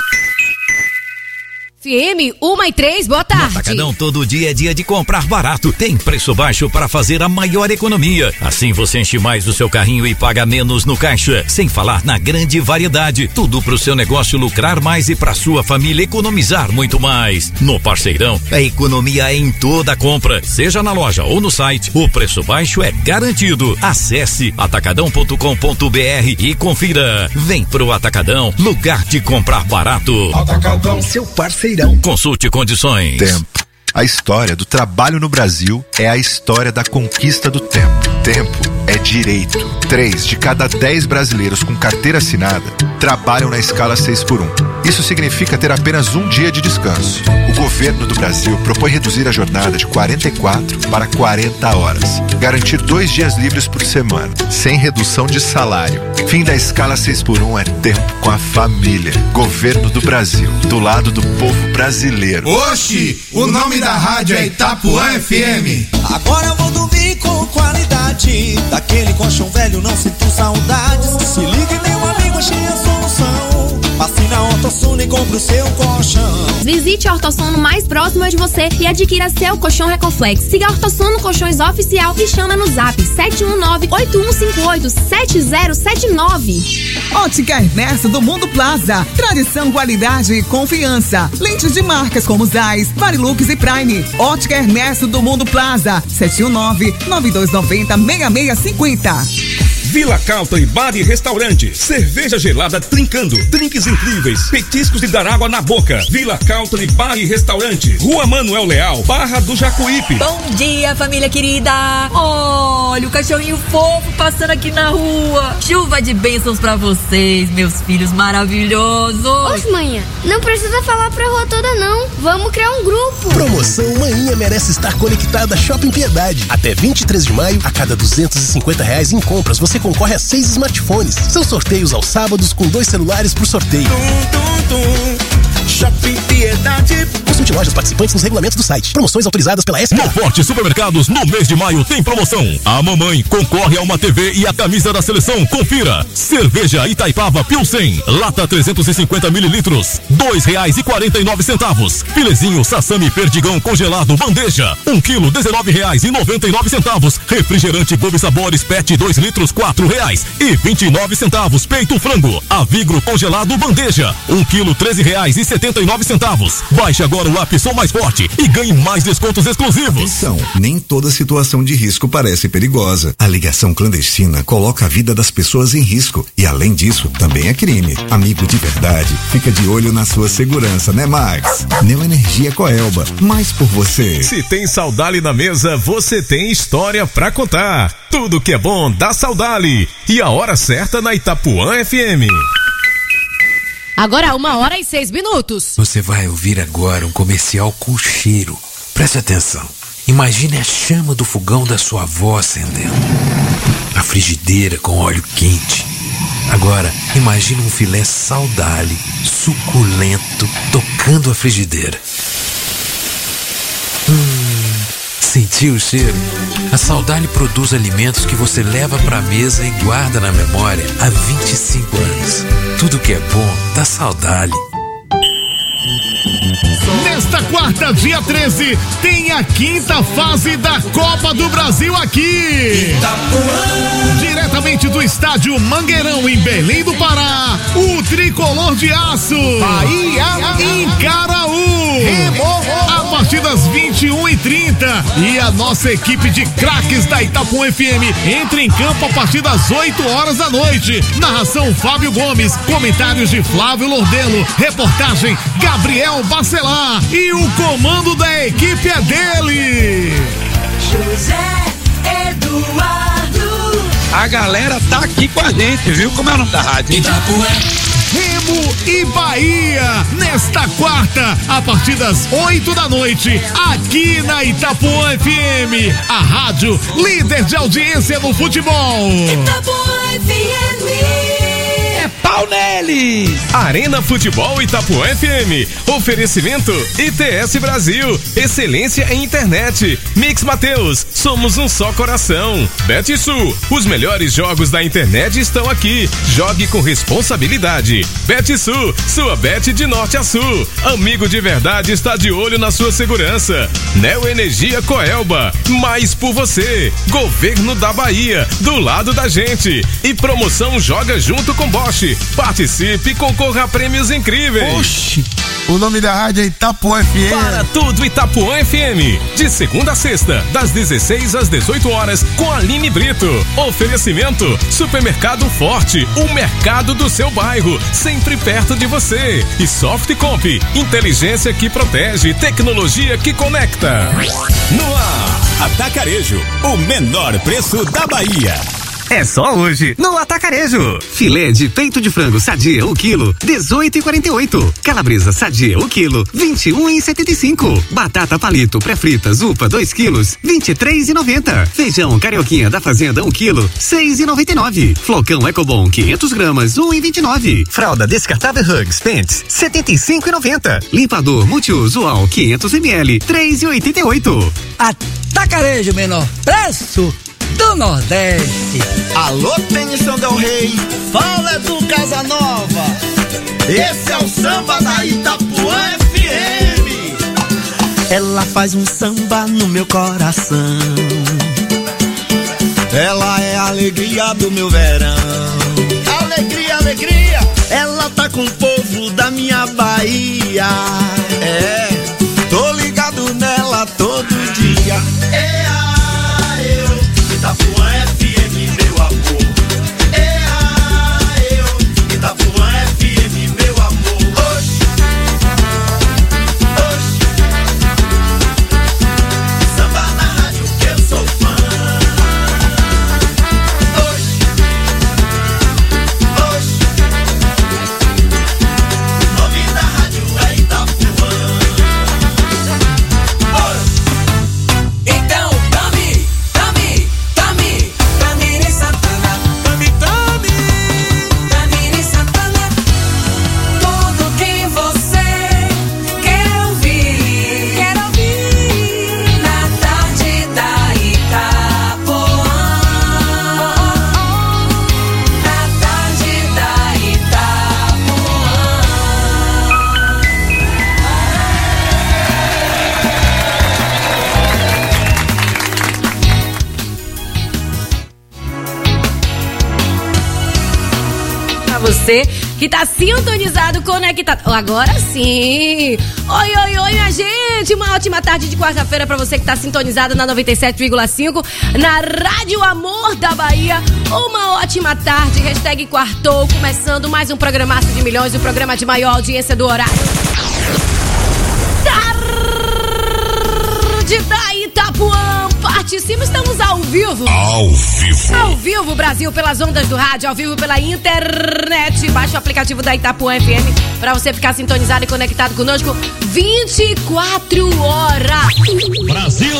Speaker 11: F M, uma e três, boa tarde.
Speaker 12: No Atacadão, todo dia é dia de comprar barato. Tem preço baixo para fazer a maior economia. Assim você enche mais o seu carrinho e paga menos no caixa. Sem falar na grande variedade. Tudo pro seu negócio lucrar mais e pra sua família economizar muito mais. No Parceirão, a economia é em toda a compra. Seja na loja ou no site, o preço baixo é garantido. Acesse atacadão ponto com ponto b r e confira. Vem pro Atacadão, lugar de comprar barato.
Speaker 13: Atacadão, seu parceiro.
Speaker 12: Consulte condições.
Speaker 13: Tempo. A história do trabalho no Brasil é a história da conquista do tempo. Tempo é direito. Três de cada dez brasileiros com carteira assinada trabalham na escala seis por um. Isso significa ter apenas um dia de descanso. O governo do Brasil propõe reduzir a jornada de quarenta e quatro para quarenta horas. Garantir dois dias livres por semana, sem redução de salário. Fim da escala seis por um é tempo com a família. Governo do Brasil, do lado do povo brasileiro.
Speaker 3: Oxi, o nome da rádio é Itapuã F M.
Speaker 14: Agora eu vou dormir com qualidade. Daquele colchão velho não sinto saudades. Se ligue, meu amigo, achei a solução. Passe na Ortosono e compre o seu colchão.
Speaker 15: Visite a Ortosono mais próxima de você e adquira seu colchão Recoflex. Siga a Ortosono Colchões Oficial e chama no zap sete um nove, oito um cinco oito, sete zero sete nove.
Speaker 16: Ótica Ernesto do Mundo Plaza. Tradição, qualidade e confiança. Lentes de marcas como Zeiss, Varilux e Prime. Ótica Ernesto do Mundo Plaza. sete um nove, nove dois nove zero, seis seis cinco zero.
Speaker 17: Vila Country Bar e Restaurante. Cerveja gelada trincando, drinks incríveis, petiscos de dar água na boca. Vila Country Bar e Restaurante. Rua Manuel Leal, Barra do Jacuípe.
Speaker 18: Bom dia, família querida. Olha o cachorrinho fofo passando aqui na rua. Chuva de bênçãos pra vocês, meus filhos maravilhosos.
Speaker 19: Oxe, manhã, não precisa falar pra rua toda não. Vamos criar um grupo.
Speaker 20: Promoção Manhã merece estar conectada a Shopping Piedade. Até vinte e três de maio, a cada duzentos e cinquenta reais em compras, você concorre a seis smartphones. São sorteios aos sábados com dois celulares por sorteio.
Speaker 14: Tum, tum, tum. Shopping Piedade.
Speaker 20: Consulte lojas participantes nos regulamentos do site. Promoções autorizadas pela S P A.
Speaker 8: No Forte Supermercados, no mês de maio, tem promoção. A mamãe concorre a uma T V e a camisa da seleção. Confira. Cerveja Itaipava Pilsen, lata trezentos e cinquenta mililitros, dois reais e quarenta e nove centavos. Filezinho Sassami Perdigão congelado bandeja, um quilo, dezenove reais e noventa e nove centavos. Refrigerante Gobi Sabores Pet dois litros, quatro reais e vinte e nove centavos. Peito frango Avigro congelado bandeja, um quilo, treze reais e setenta e nove centavos. Baixe agora o app Som Mais Forte e ganhe mais descontos exclusivos.
Speaker 21: Atenção, nem toda situação de risco parece perigosa. A ligação clandestina coloca a vida das pessoas em risco e, além disso, também é crime. Amigo de verdade, fica de olho na sua segurança, né, Max? Neoenergia Coelba, mais por você.
Speaker 8: Se tem Saudali na mesa, você tem história pra contar. Tudo que é bom dá Saudali. E a hora certa na Itapuã F M.
Speaker 11: Agora uma hora e seis minutos.
Speaker 22: Você vai ouvir agora um comercial com cheiro. Preste atenção. Imagine a chama do fogão da sua avó acendendo. A frigideira com óleo quente. Agora, imagine um filé Saudali, suculento, tocando a frigideira. Hum, sentiu o cheiro? A Saudali produz alimentos que você leva pra mesa e guarda na memória há vinte e cinco anos. Tudo que é bom dá Saudali.
Speaker 23: Nesta quarta, dia treze, tem a quinta fase da Copa do Brasil aqui. Itapuã. Diretamente do estádio Mangueirão, em Belém do Pará, o tricolor de aço Bahia encara o Remo! A partir das vinte e uma e trinta. E a nossa equipe de craques da Itapuã F M entra em campo a partir das oito horas da noite. Narração Fábio Gomes, comentários de Flávio Lordelo, reportagem Gabriel Bacelar e o comando da equipe é dele.
Speaker 1: José Eduardo.
Speaker 2: A galera tá aqui com a gente, viu? Como é o nome da rádio?
Speaker 23: Itapuã. Remo e Bahia, nesta quarta, a partir das oito da noite, aqui na Itapuã F M, a rádio líder de audiência no futebol.
Speaker 1: Itapuã F M.
Speaker 2: É pau neles!
Speaker 8: Arena Futebol Itapuã F M. Oferecimento I T S Brasil. Excelência em internet. Mix Mateus. Somos um só coração. BetSul. Os melhores jogos da internet estão aqui. Jogue com responsabilidade. BetSul. Sua bet de norte a sul. Amigo de verdade está de olho na sua segurança. Neo Energia Coelba. Mais por você. Governo da Bahia. Do lado da gente. E promoção Joga Junto com Bosch. Participe e concorra a prêmios incríveis.
Speaker 4: Oxi, o nome da rádio é Itapuã F M.
Speaker 8: Para tudo Itapuã F M. De segunda a sexta, das dezesseis às dezoito horas, com Aline Brito. Oferecimento Supermercado Forte, o mercado do seu bairro, sempre perto de você. E Softcomp, inteligência que protege, tecnologia que conecta.
Speaker 5: No ar, Atacarejo, o menor preço da Bahia.
Speaker 24: É só hoje, no Atacarejo. Filé de peito de frango sadia, o quilo, dezoito e quarenta e oito. Calabresa sadia, o quilo, vinte e um e setenta e cinco. Batata palito pré-frita Zupa, dois quilos, vinte e três e noventa. Feijão carioquinha da Fazenda, um quilo, seis e noventa e nove. Flocão Ecobon, quinhentos gramas, um e vinte e nove. Fralda descartável Hugs Pants, setenta e cinco e noventa. Limpador multiuso Al, quinhentos mililitros, três e oitenta e oito.
Speaker 25: Atacarejo, menor preço do Nordeste.
Speaker 14: Alô, Tênison Del Rey, fala do Casanova. Esse é o samba da Itapuã F M. Ela faz um samba no meu coração. Ela é a alegria do meu verão. Alegria, alegria. Ela tá com o povo da minha Bahia. É, tô ligado nela todo dia. É a eu. Itapuã F M, meu amor. É a eu. Itapuã F M, meu amor. Oxi, oxi. Samba na rádio que eu sou fã. Oxi, oxi. O nome da rádio é Itapuã. Oxi.
Speaker 1: Então, tome, tome. Tamiri Santana, Tami, Tami, Tamiri Santana, tudo que você quer ouvir, quer ouvir, na tarde da Itapuã, na tarde da Itapuã.
Speaker 11: Pra você que tá sintonizado, conectado. Agora sim! Oi, oi, oi, minha gente! Uma ótima tarde de quarta-feira pra você que tá sintonizado na noventa e sete vírgula cinco, na Rádio Amor da Bahia. Uma ótima tarde, hashtag quartou, começando mais um programaço de milhões, o programa de maior audiência do horário. Tarde da Itapuã! Participe, estamos ao vivo.
Speaker 5: Ao vivo.
Speaker 11: Ao vivo, Brasil, pelas ondas do rádio, ao vivo pela internet. Baixe o aplicativo da Itapuã F M pra você ficar sintonizado e conectado conosco vinte e quatro horas.
Speaker 23: Brasil!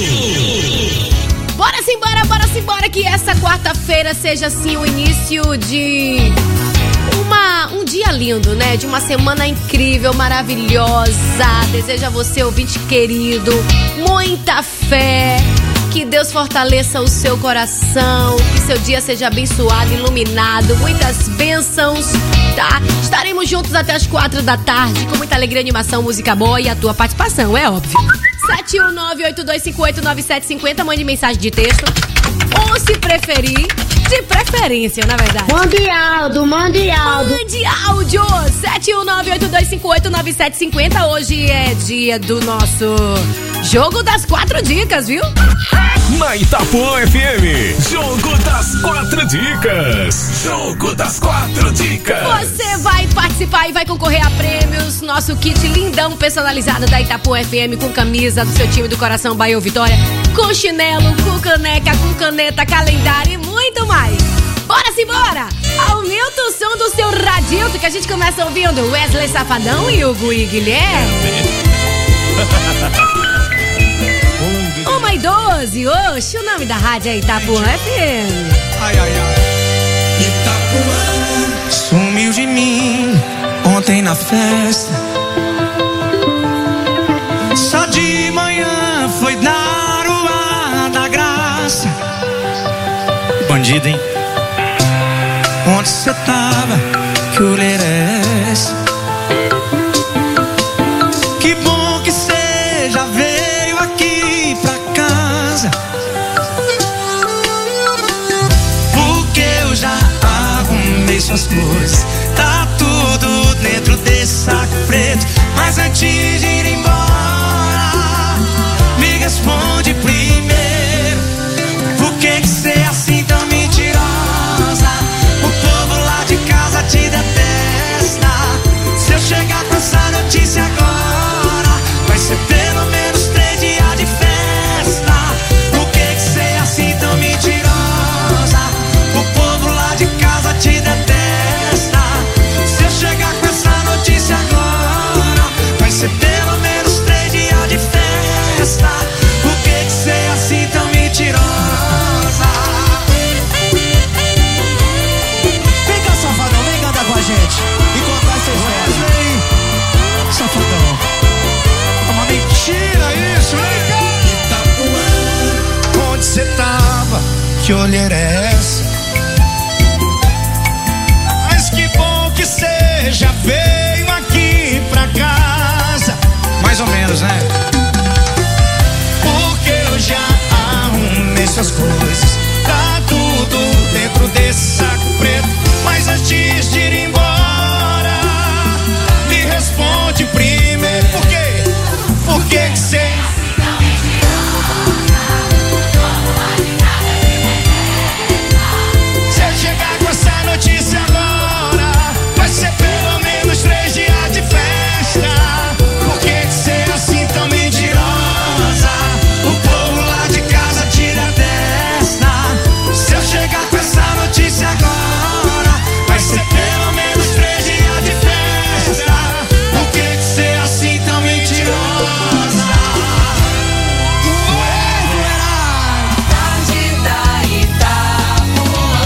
Speaker 11: Bora simbora, bora simbora, que essa quarta-feira seja assim o início de uma, um dia lindo, né? De uma semana incrível, maravilhosa. Desejo a você, ouvinte querido, muita fé. Que Deus fortaleça o seu coração, que seu dia seja abençoado, iluminado, muitas bênçãos, tá? Estaremos juntos até as quatro da tarde, com muita alegria, animação, música boa e a tua participação, é óbvio. sete um nove, oito dois cinco oito, nove sete cinco zero, mande mensagem de texto. Ou se preferir, De preferência, na verdade.
Speaker 6: Mande áudio, mande áudio.
Speaker 11: Mande áudio. sete um nove oito dois cinco oito nove sete cinco zero. Hoje é dia do nosso Jogo das Quatro Dicas, viu?
Speaker 8: Na Itapuã F M, Jogo das Quatro Dicas. Jogo das Quatro Dicas.
Speaker 11: Você vai participar e vai concorrer a prêmios. Nosso kit lindão personalizado da Itapuã F M com camisa do seu time do coração Bahia ou Vitória, com chinelo, com caneca, com caneta, calendário e muito mais. Bora simbora! Aumenta o som do seu radilto que a gente começa ouvindo Wesley Safadão e Hugo e Guilherme. Uma e doze, oxe, o nome da rádio é Itapuã F M.
Speaker 7: Ai, ai, ai. Itapuã sumiu de mim ontem na festa. Só de manhã foi dar o ar da graça. Bandido, hein? Onde cê tava? Que olheira é essa? Que bom que cê já veio aqui pra casa, porque eu já arrumei suas coisas. Tá tudo dentro desse saco preto. Mas antes de ir embora, me responde primeiro: por que que cê é assim tão mentirosa? O povo lá de casa te detesta. Se eu chegar com essa notícia agora, vai ser pelo menos três dias de festa. Por que que cê é assim tão mentirosa? O povo lá de casa te detesta. Se eu chegar com essa notícia agora, vai ser pelo menos três dias de festa. Por que que cê é assim tão mentirosa? Vem cá, safadão, vem cantar com a gente e contar essa história. Safadão, é uma mentira isso, vem cá. Itapuã, onde cê tava? Que olheira é essa? Mas que bom que cê já veio aqui pra casa. Mais ou menos, né? Porque eu já arrumei suas coisas. Tá tudo dentro desse saco preto. Mas antes de ir embora, me responde primeiro: por quê? Por que que cê... Se eu chegar com essa notícia agora, vai ser pelo menos três dias de festa. Por que que cê é assim tão mentirosa? O povo lá de casa te detesta. Se eu chegar com essa notícia agora, vai ser pelo menos três dias de festa. Por que que cê é assim tão mentirosa? Tarde da Itapuã.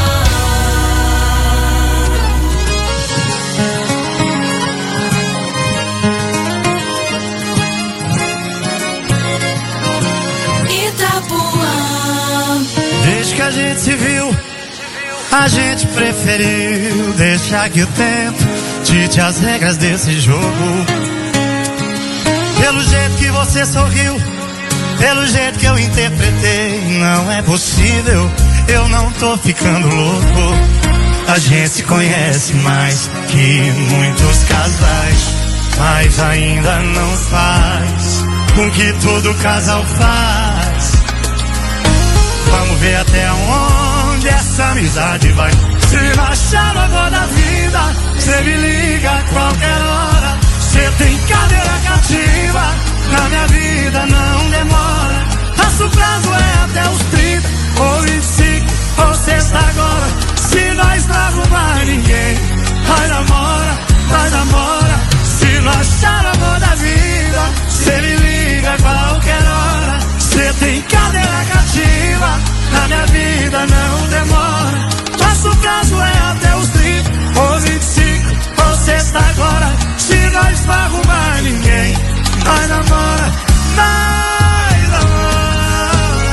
Speaker 7: Itapuã. Desde que a gente se viu, a gente preferiu deixar que o tempo dite as regras desse jogo. Pelo jeito que você sorriu, pelo jeito que eu interpretei, não é possível, eu não tô ficando louco. A gente se conhece mais que muitos casais, mas ainda não faz com que todo casal faz. Vamos ver até onde essa amizade vai. Se não achar no agora da vida, cê me liga a qualquer hora. Cê tem cadeira cativa, na minha vida não demora. Nosso prazo é até os trinta, ou vinte e cinco, ou sexta agora. Se nós não arrumar ninguém, vai namora, vai namora. Se não achar no amor da vida, cê me liga a qualquer hora. Cê tem cadeira cativa, na minha vida não demora. Nosso prazo é até os trinta, ou vinte e cinco, ou sexta agora. Se nós não arrumar ninguém, nós namora, nós namora.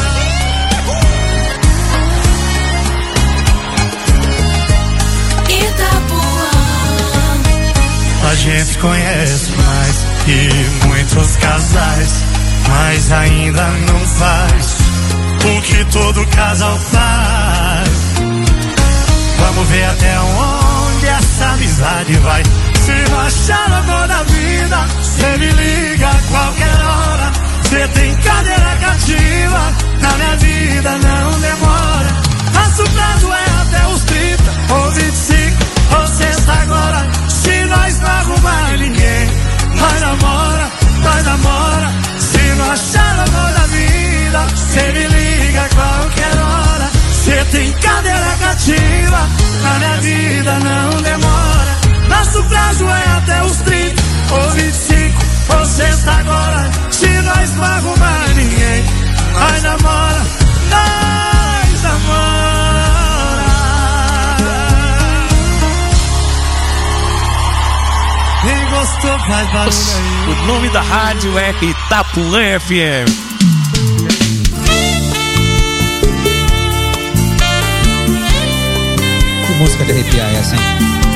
Speaker 7: Itapuã. A gente conhece mais que muitos casais, mas ainda não faz o que todo casal faz. Vamos ver até onde essa amizade vai. Se não achar o amor da vida, cê me liga a qualquer hora. Cê tem cadeira cativa, na minha vida não demora. Nosso prazo é até os trinta, ou vinte e cinco, ou sexta agora. Se nós não arrumar ninguém, nós namora, nós namora. Se não achar o amor da vida, cê me liga a qualquer hora. Cê tem cadeira cativa, na minha vida não demora. Nosso prazo é até os trinta, ou vinte e cinco, ou sexta agora. Se nós não arrumar ninguém, nós namora, nós namora. Quem gostou faz barulho aí.
Speaker 8: O nome da rádio é Itapuã F M.
Speaker 3: Que música de arrepiar é essa, hein?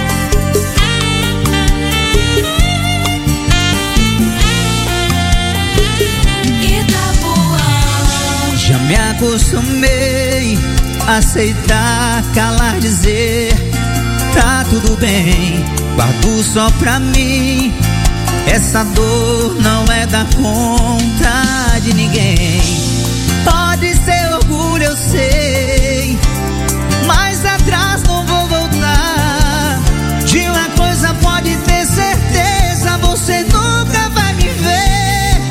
Speaker 9: Já me acostumei a aceitar, calar, dizer tá tudo bem, guardo só pra mim. Essa dor não é da conta de ninguém. Pode ser orgulho, eu sei, mas atrás não vou voltar. De uma coisa pode ter certeza, você nunca vai me ver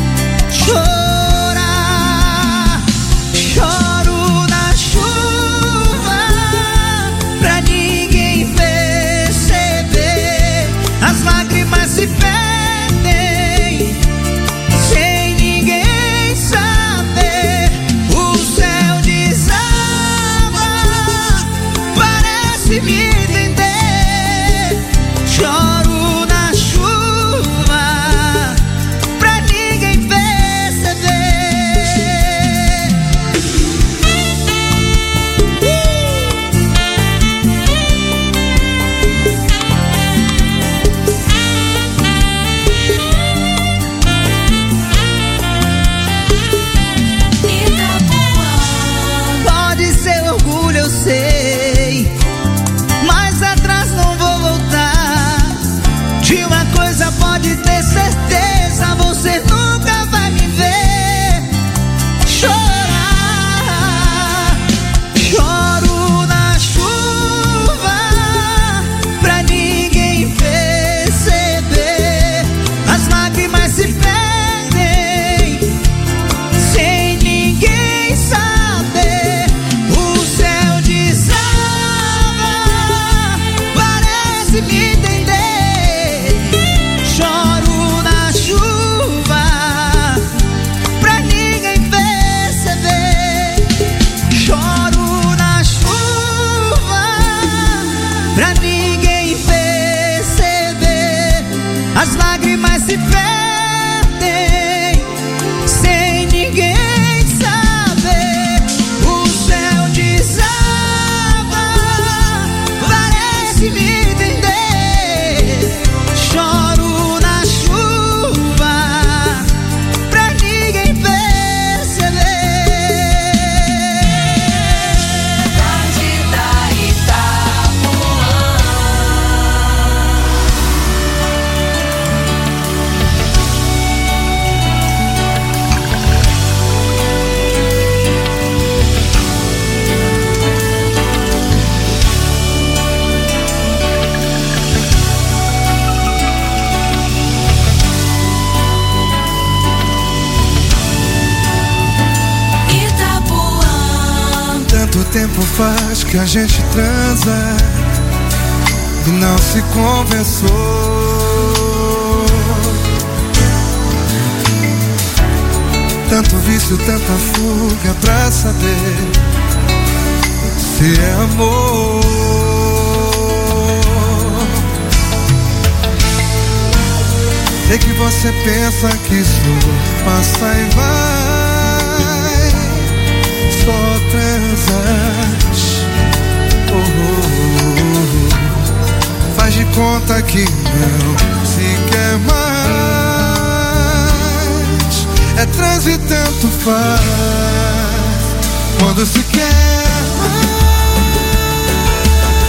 Speaker 9: chorar. Choro na chuva pra ninguém perceber. As lágrimas se perdem sem ninguém saber. O céu desaba, parece me entender. Choro na chuva pra ninguém perceber. Pode ser orgulho, eu sei, mas atrás não vou voltar. De uma coisa pode ter certeza, você nunca vai me ver chorar. Choro na chuva pra ninguém perceber. As lágrimas se perdem sem ninguém saber. O céu desaba, parece me entender. Choro na chuva pra ninguém perceber. Choro na chuva pra ninguém perceber. As lágrimas se perdem sem ninguém saber. O céu desaba, parece me entender. Choro na chuva pra ninguém perceber.
Speaker 10: Tanto tempo faz que a gente transa e não se conversou. Tanto vício, tanta fuga pra saber se é amor. Sei que você pensa que isso passa e vai, só transas. Oh, oh, oh. Faz de conta que não se quer mais. É trans e tanto faz. Quando se quer mais,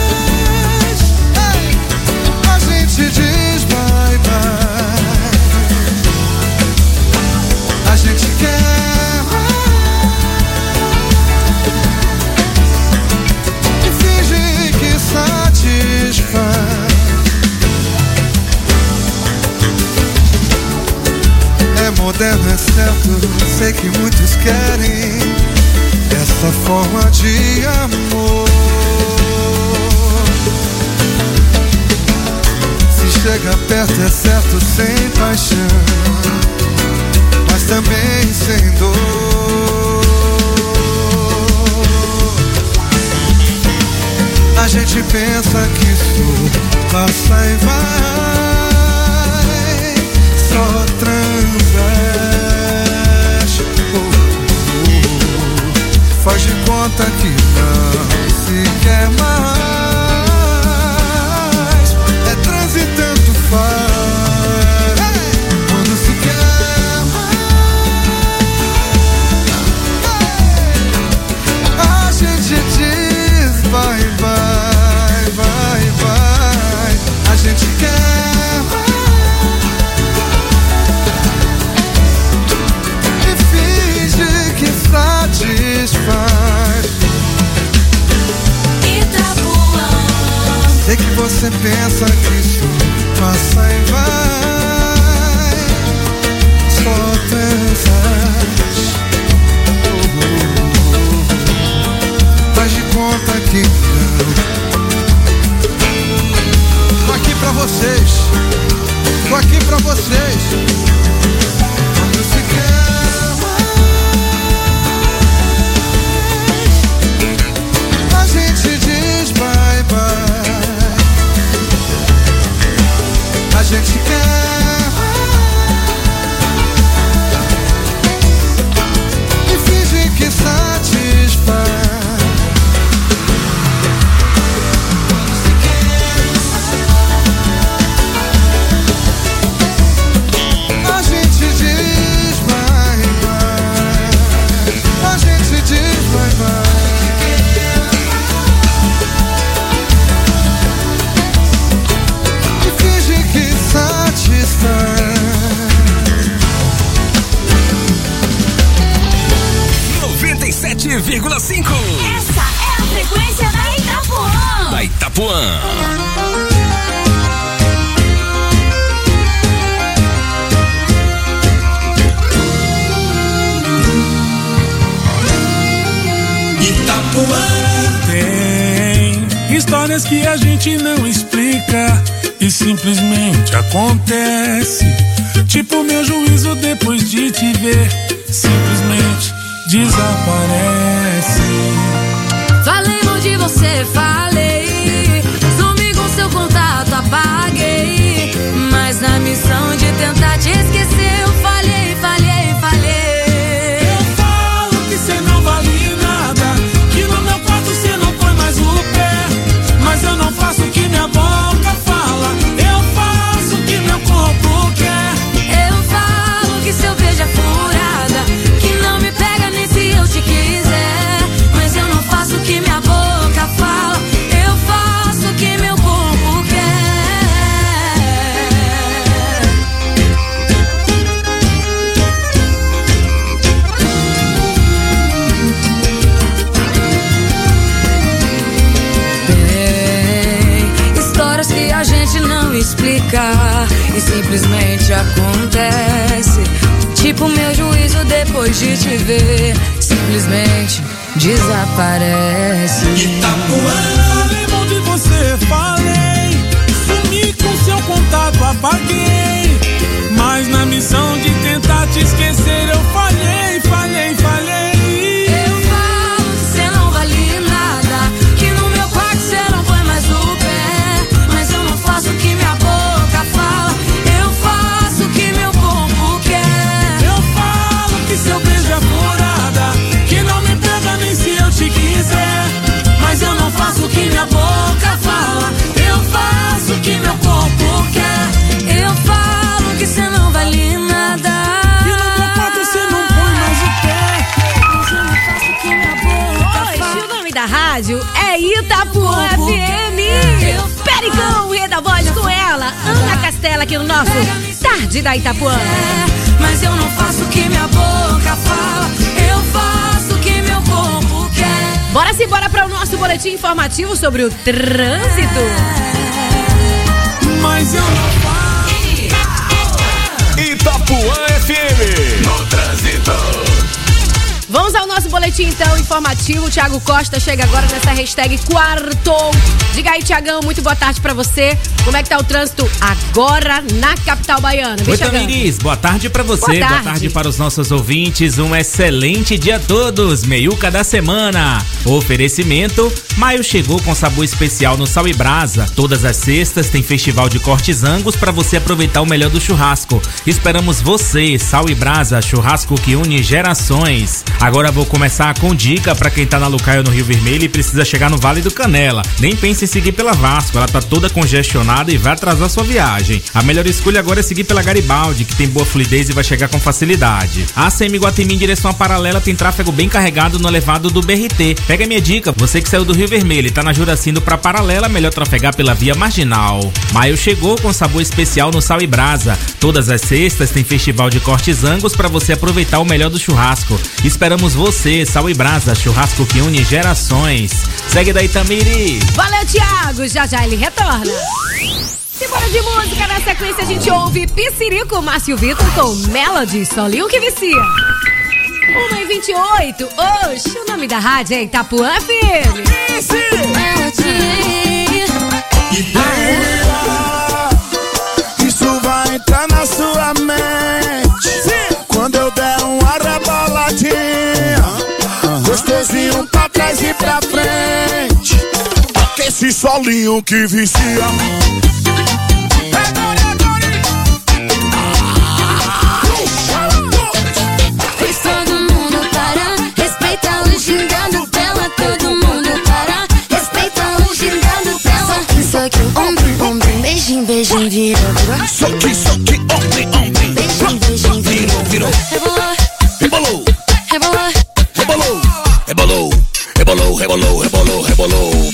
Speaker 10: moderno é certo, sei que muitos querem essa forma de amor. Se chega perto é certo, sem paixão, mas também sem dor. A gente pensa que isso passa e vai, só transa, oh, oh, oh. Faz de conta que não se quer mais, é transa e tanto faz, hey! Quando se quer mais, hey! A gente diz vai, vai, vai, vai, a gente quer e finge que satisfaz.
Speaker 1: Itapuã.
Speaker 10: Sei que você pensa que isso passa e vai, só pensas, oh, oh, oh. Faz de conta que não. Tô aqui pra vocês, tô aqui pra vocês. Quando se quer mais, a gente diz bye bye. A gente quer e finge que satisfaz.
Speaker 8: noventa e sete vírgula cinco.
Speaker 1: Essa é a frequência da Itapuã.
Speaker 8: Da Itapuã.
Speaker 1: Itapuã.
Speaker 12: Tem histórias que a gente não explica e simplesmente acontece. Tipo meu juízo depois de te ver, simplesmente desaparece.
Speaker 18: Falei mal de você, falei. Sumi com seu contato, apaguei. Mas na missão de tentar te esquecer, eu falhei, falhei, falhei.
Speaker 12: Eu falo que cê não vale nada, que no meu quarto cê não põe mais o pé. Mas eu não faço o que minha boca fala, eu faço o que meu corpo quer.
Speaker 18: Eu falo que seu beijo é furada, que não me pega nem se eu te quiser. Mas eu não faço o que minha boca fala, eu faço o que meu corpo quer. Tem histórias que a gente não explica e simplesmente acontece. Tipo meu juízo depois de te ver, simplesmente desaparece.
Speaker 12: Falei mal de você, falei. Sumi com seu contato, apaguei. Mas na missão de tentar te esquecer, eu falhei, falhei, falhei.
Speaker 18: Eu falo que cê não vale nada, que no meu quarto cê não põe mais o pé. Mas eu não faço o que minha boca fala, eu faço o que meu corpo quer.
Speaker 12: Eu falo que seu beijo é furada, que não me pega nem se eu te quiser.
Speaker 18: Mas eu não faço o que minha boca fala, eu faço o que meu corpo quer. Eu falo que cê não vale nada,
Speaker 12: e no meu quarto cê não põe mais o pé.
Speaker 18: mas eu não faço o que minha boca fala.
Speaker 11: Hoje o nome da rádio é Itapuã F M. Pericão, rei da voz com ela, Ana Castela aqui no nosso Tarde da Itapuã.
Speaker 18: Mas eu não faço o que minha boca fala, eu faço o que meu corpo quer.
Speaker 11: Bora se bora para o nosso boletim informativo sobre o trânsito.
Speaker 12: Mas eu não faço.
Speaker 8: Itapuã F M.
Speaker 11: boletim então informativo. O Thiago Costa chega agora nessa hashtag quartou. Diga aí, Thiagão, muito boa tarde pra você. Como é que tá o trânsito agora na capital baiana?
Speaker 13: Oi, Tamiris, boa tarde pra você, boa tarde. boa tarde para os nossos ouvintes. Um excelente dia a todos. Meiuca da semana. Oferecimento: maio chegou com sabor especial no Sal e Brasa. Todas as sextas tem festival de cortes Angus pra você aproveitar o melhor do churrasco. Esperamos você. Sal e Brasa, churrasco que une gerações. Agora vou começar com dica pra quem tá na Lucaio no Rio Vermelho e precisa chegar no Vale do Canela. Nem pense em seguir pela Vasco, ela tá toda congestionada e vai atrasar sua viagem. A melhor escolha agora é seguir pela Garibaldi, que tem boa fluidez e vai chegar com facilidade. A C M Guatemi em direção à Paralela tem tráfego bem carregado no elevado do B R T. Pega a minha dica, você que saiu do Rio Vermelho e tá na Juracindo pra Paralela, melhor trafegar pela via marginal. Maio chegou com sabor especial no Sal e Brasa. Todas as sextas tem festival de cortes Angus pra você aproveitar o melhor do churrasco. Esperamos você. Sal e Brasa, churrasco que une gerações. Segue daí, Tamiri.
Speaker 11: Valeu, Thiago. Já já ele retorna. Simbora de música, na sequência a gente ouve Pissirico, Márcio Vitor com Melody, Solinho que vicia. uma e vinte e oito, oxe, o nome da rádio é Itapuã F M.
Speaker 10: Isso vai entrar na sua mente. Sim. Quando eu der uma reboladinha, gostosinho pra trás e pra frente. Esse solinho que vicia.
Speaker 18: Fez todo mundo parar, respeita o gingando dela. Todo mundo parar, respeita o gingando dela. Isso aqui, ombro, ombro, beijinho, beijinho, virou, virou.
Speaker 10: Soque, soque, ombro, ombro.
Speaker 18: Beijinho, beijinho, virou, virou. Rebolou,
Speaker 10: rebolou,
Speaker 18: rebolou,
Speaker 10: rebolou, rebolou, rebolou, rebolou, rebolou, rebolou.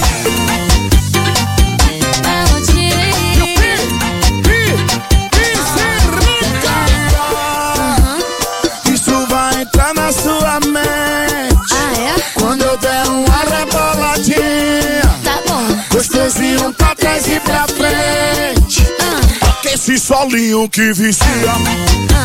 Speaker 10: Isso vai entrar na sua mente.
Speaker 18: Ah, é?
Speaker 10: Quando eu der uma reboladinha,
Speaker 18: tá bom.
Speaker 10: Gostosinho pra trás e pra frente.
Speaker 18: Ah.
Speaker 10: Esse solinho que vicia.
Speaker 18: Ah.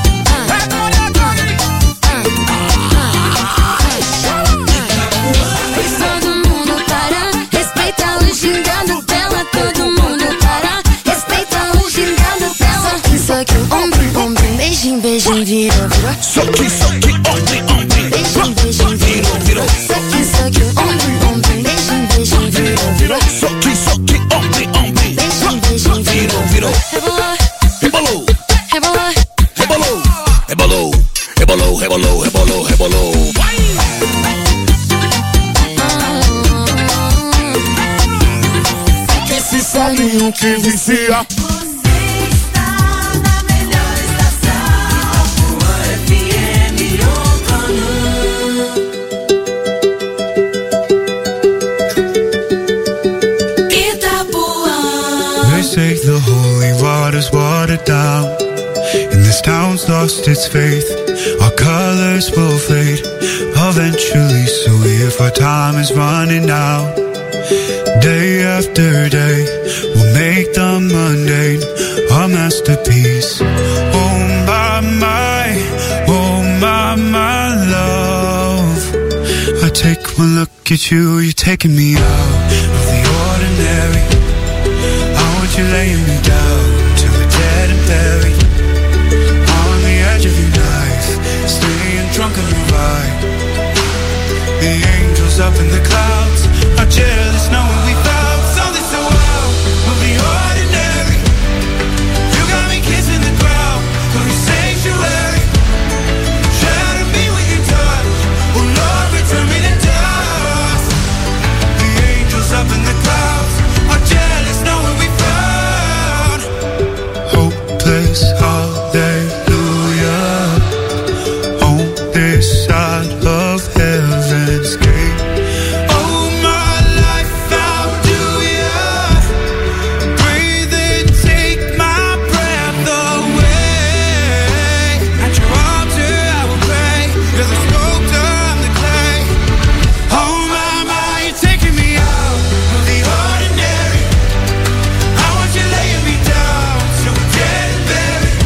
Speaker 18: Ombro, ombro, beijinho, beijinho, virou, virou.
Speaker 10: Soque, soque, ombro, ombro.
Speaker 18: Beijinho, beijinho, virou, virou. Soque, soque, ombro, ombro. Beijinho, beijinho, virou, virou.
Speaker 10: Soque, soque, ombro, ombro.
Speaker 18: Beijinho, beijinho, virou, virou. Rebolou,
Speaker 10: rebolou,
Speaker 18: rebolou,
Speaker 10: rebolou, rebolou, rebolou, rebolou, rebolou, rebolou. Esse solinho que vicia.
Speaker 15: Say the holy water's watered down, and this town's lost its faith. Our colors will fade eventually, so if our time is running out, day after day we'll make the mundane our masterpiece. Oh my, my, oh my, my love, I take one look at you, you're taking me out of the ordinary. You're laying me down till we're dead and buried on the edge of your knife, staying drunk on your ride. The angels up in the clouds are jealous knowing we found something so wild of the ordinary. You got me kissing the ground of your sanctuary. Shatter me with your touch, oh Lord, return me to dust. The angels up in the clouds are jealous knowing we hopeless hallelujah on this side of heaven's gate. Oh, my life, how do ya breathe and take my breath away? At your altar I will pray, as I spoke on the clay. Oh my, my, you're taking me out of the ordinary. I want you laying me down so dead and buried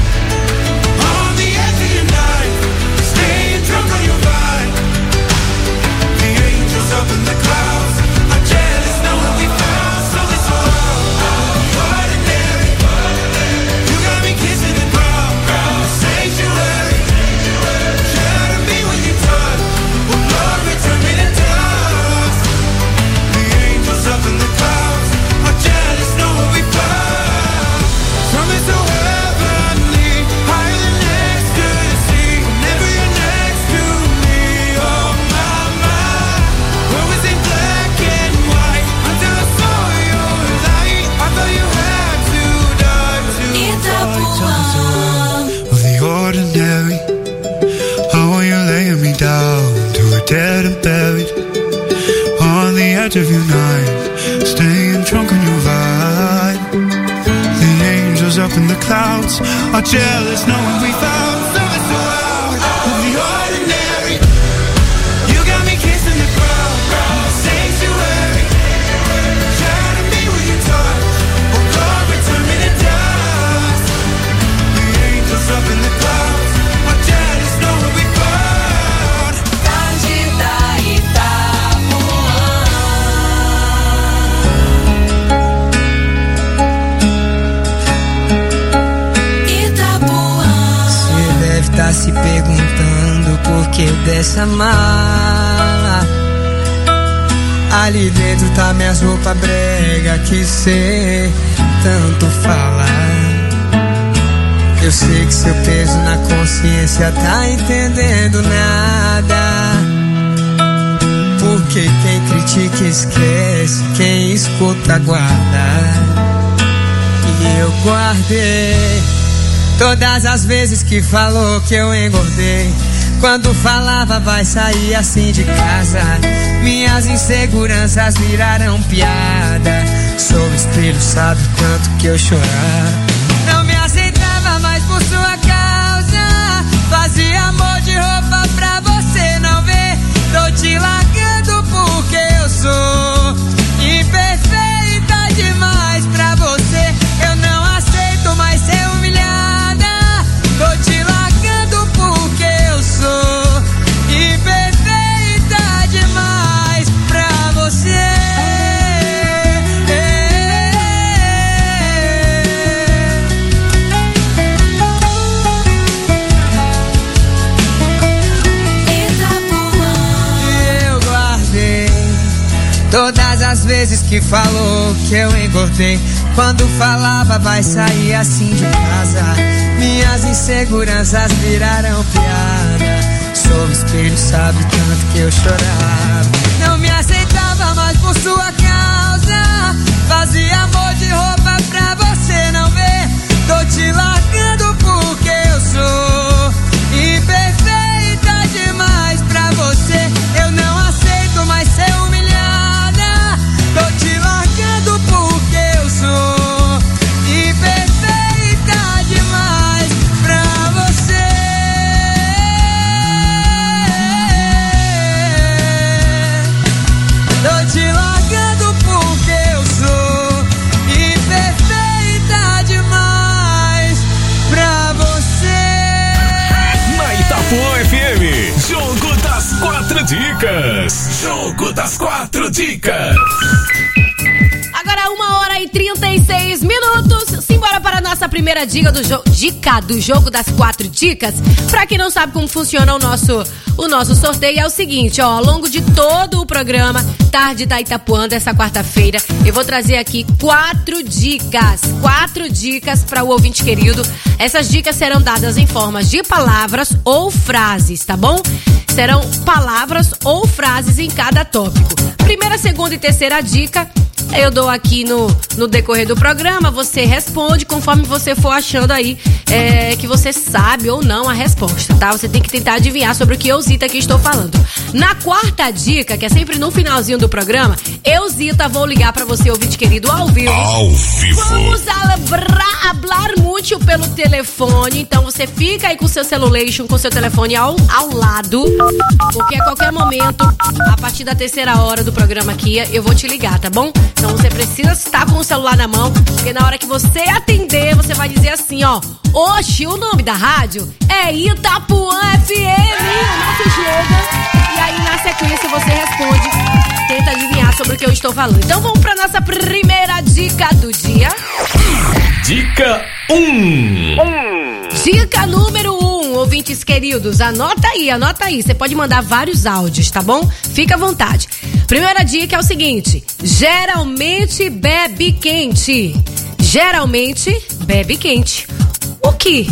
Speaker 15: edge of your knife, staying drunk on your vibe. The angels up in the clouds are jealous knowing we found something so out of the ordinary. You got me kissing the ground, sanctuary. Trying to be with your touch, oh God, return me to dust. The angels up in the clouds are jealous knowing we found.
Speaker 1: Candida
Speaker 16: tá se perguntando por que dessa mala. Ali dentro tá minhas roupas brega que cê tanto fala. Eu sei que seu peso na consciência tá entendendo nada. Porque quem critica esquece, quem escuta guarda. E eu guardei todas as vezes que falou que eu engordei. Quando falava vai sair assim de casa, minhas inseguranças viraram piada. Sou espelho, sabe o tanto que eu chorava. Não me aceitava mais por sua causa. Fazia amor de roupa pra você não ver. Tô te largando porque eu sou imperfeita demais pra você. Eu não aceito mais ser humilhada. Tô te largando porque eu sou imperfeita demais pra você. E eu guardei todas as vezes que falou que eu engordei. Quando falava vai sair assim de casa, minhas inseguranças viraram piada. Sou espelho, sabe tanto que eu chorava. Não me aceitava mais por sua causa. Fazia amor de roupa pra você não ver. Tô te largando porque eu sou imperfeita demais pra você. Eu não aceito mais ser humilhada. Tô te largando porque eu sou imperfeita demais pra você. Tô te largando porque eu sou imperfeita demais pra você.
Speaker 8: Na Itapuã F M, Jogo das Quatro Dicas. Jogo das Quatro Dicas.
Speaker 11: Agora uma hora e trinta e seis minutos. Simbora para a nossa primeira dica do, jo- dica do jogo das quatro dicas. Pra quem não sabe como funciona o nosso, o nosso sorteio, é o seguinte, ó. Ao longo de todo o programa Tarde da Itapuã, dessa quarta-feira, eu vou trazer aqui quatro dicas. Quatro dicas para o ouvinte querido. Essas dicas serão dadas em formas de palavras ou frases, tá bom? Serão palavras ou frases em cada tópico. Primeira, segunda e terceira dica eu dou aqui no, no decorrer do programa. Você responde conforme você for achando aí é, que você sabe ou não a resposta, tá? Você tem que tentar adivinhar sobre o que eu, Zita, aqui estou falando. Na quarta dica, que é sempre no finalzinho do programa, eu, Zita, vou ligar pra você, ouvinte querido, ao vivo.
Speaker 8: Ao vivo.
Speaker 11: Vamos hablar muito pelo telefone. Então você fica aí com o seu celulation, com o seu telefone ao, ao lado, porque a qualquer momento, a partir da terceira hora do programa aqui, eu vou te ligar, tá bom? Então você precisa estar com o celular na mão, porque na hora que você atender, você vai dizer assim, ó: oxe, o nome da rádio é Itapuã F M, o nosso slogan. E aí na sequência você responde, tenta adivinhar sobre o que eu estou falando. Então vamos pra nossa primeira dica do dia.
Speaker 8: Dica um.
Speaker 11: Dica número um, ouvintes queridos, anota aí, anota aí. Você pode mandar vários áudios, tá bom? Fica à vontade. Primeira dica é o seguinte: geralmente bebe quente. Geralmente bebe quente. O que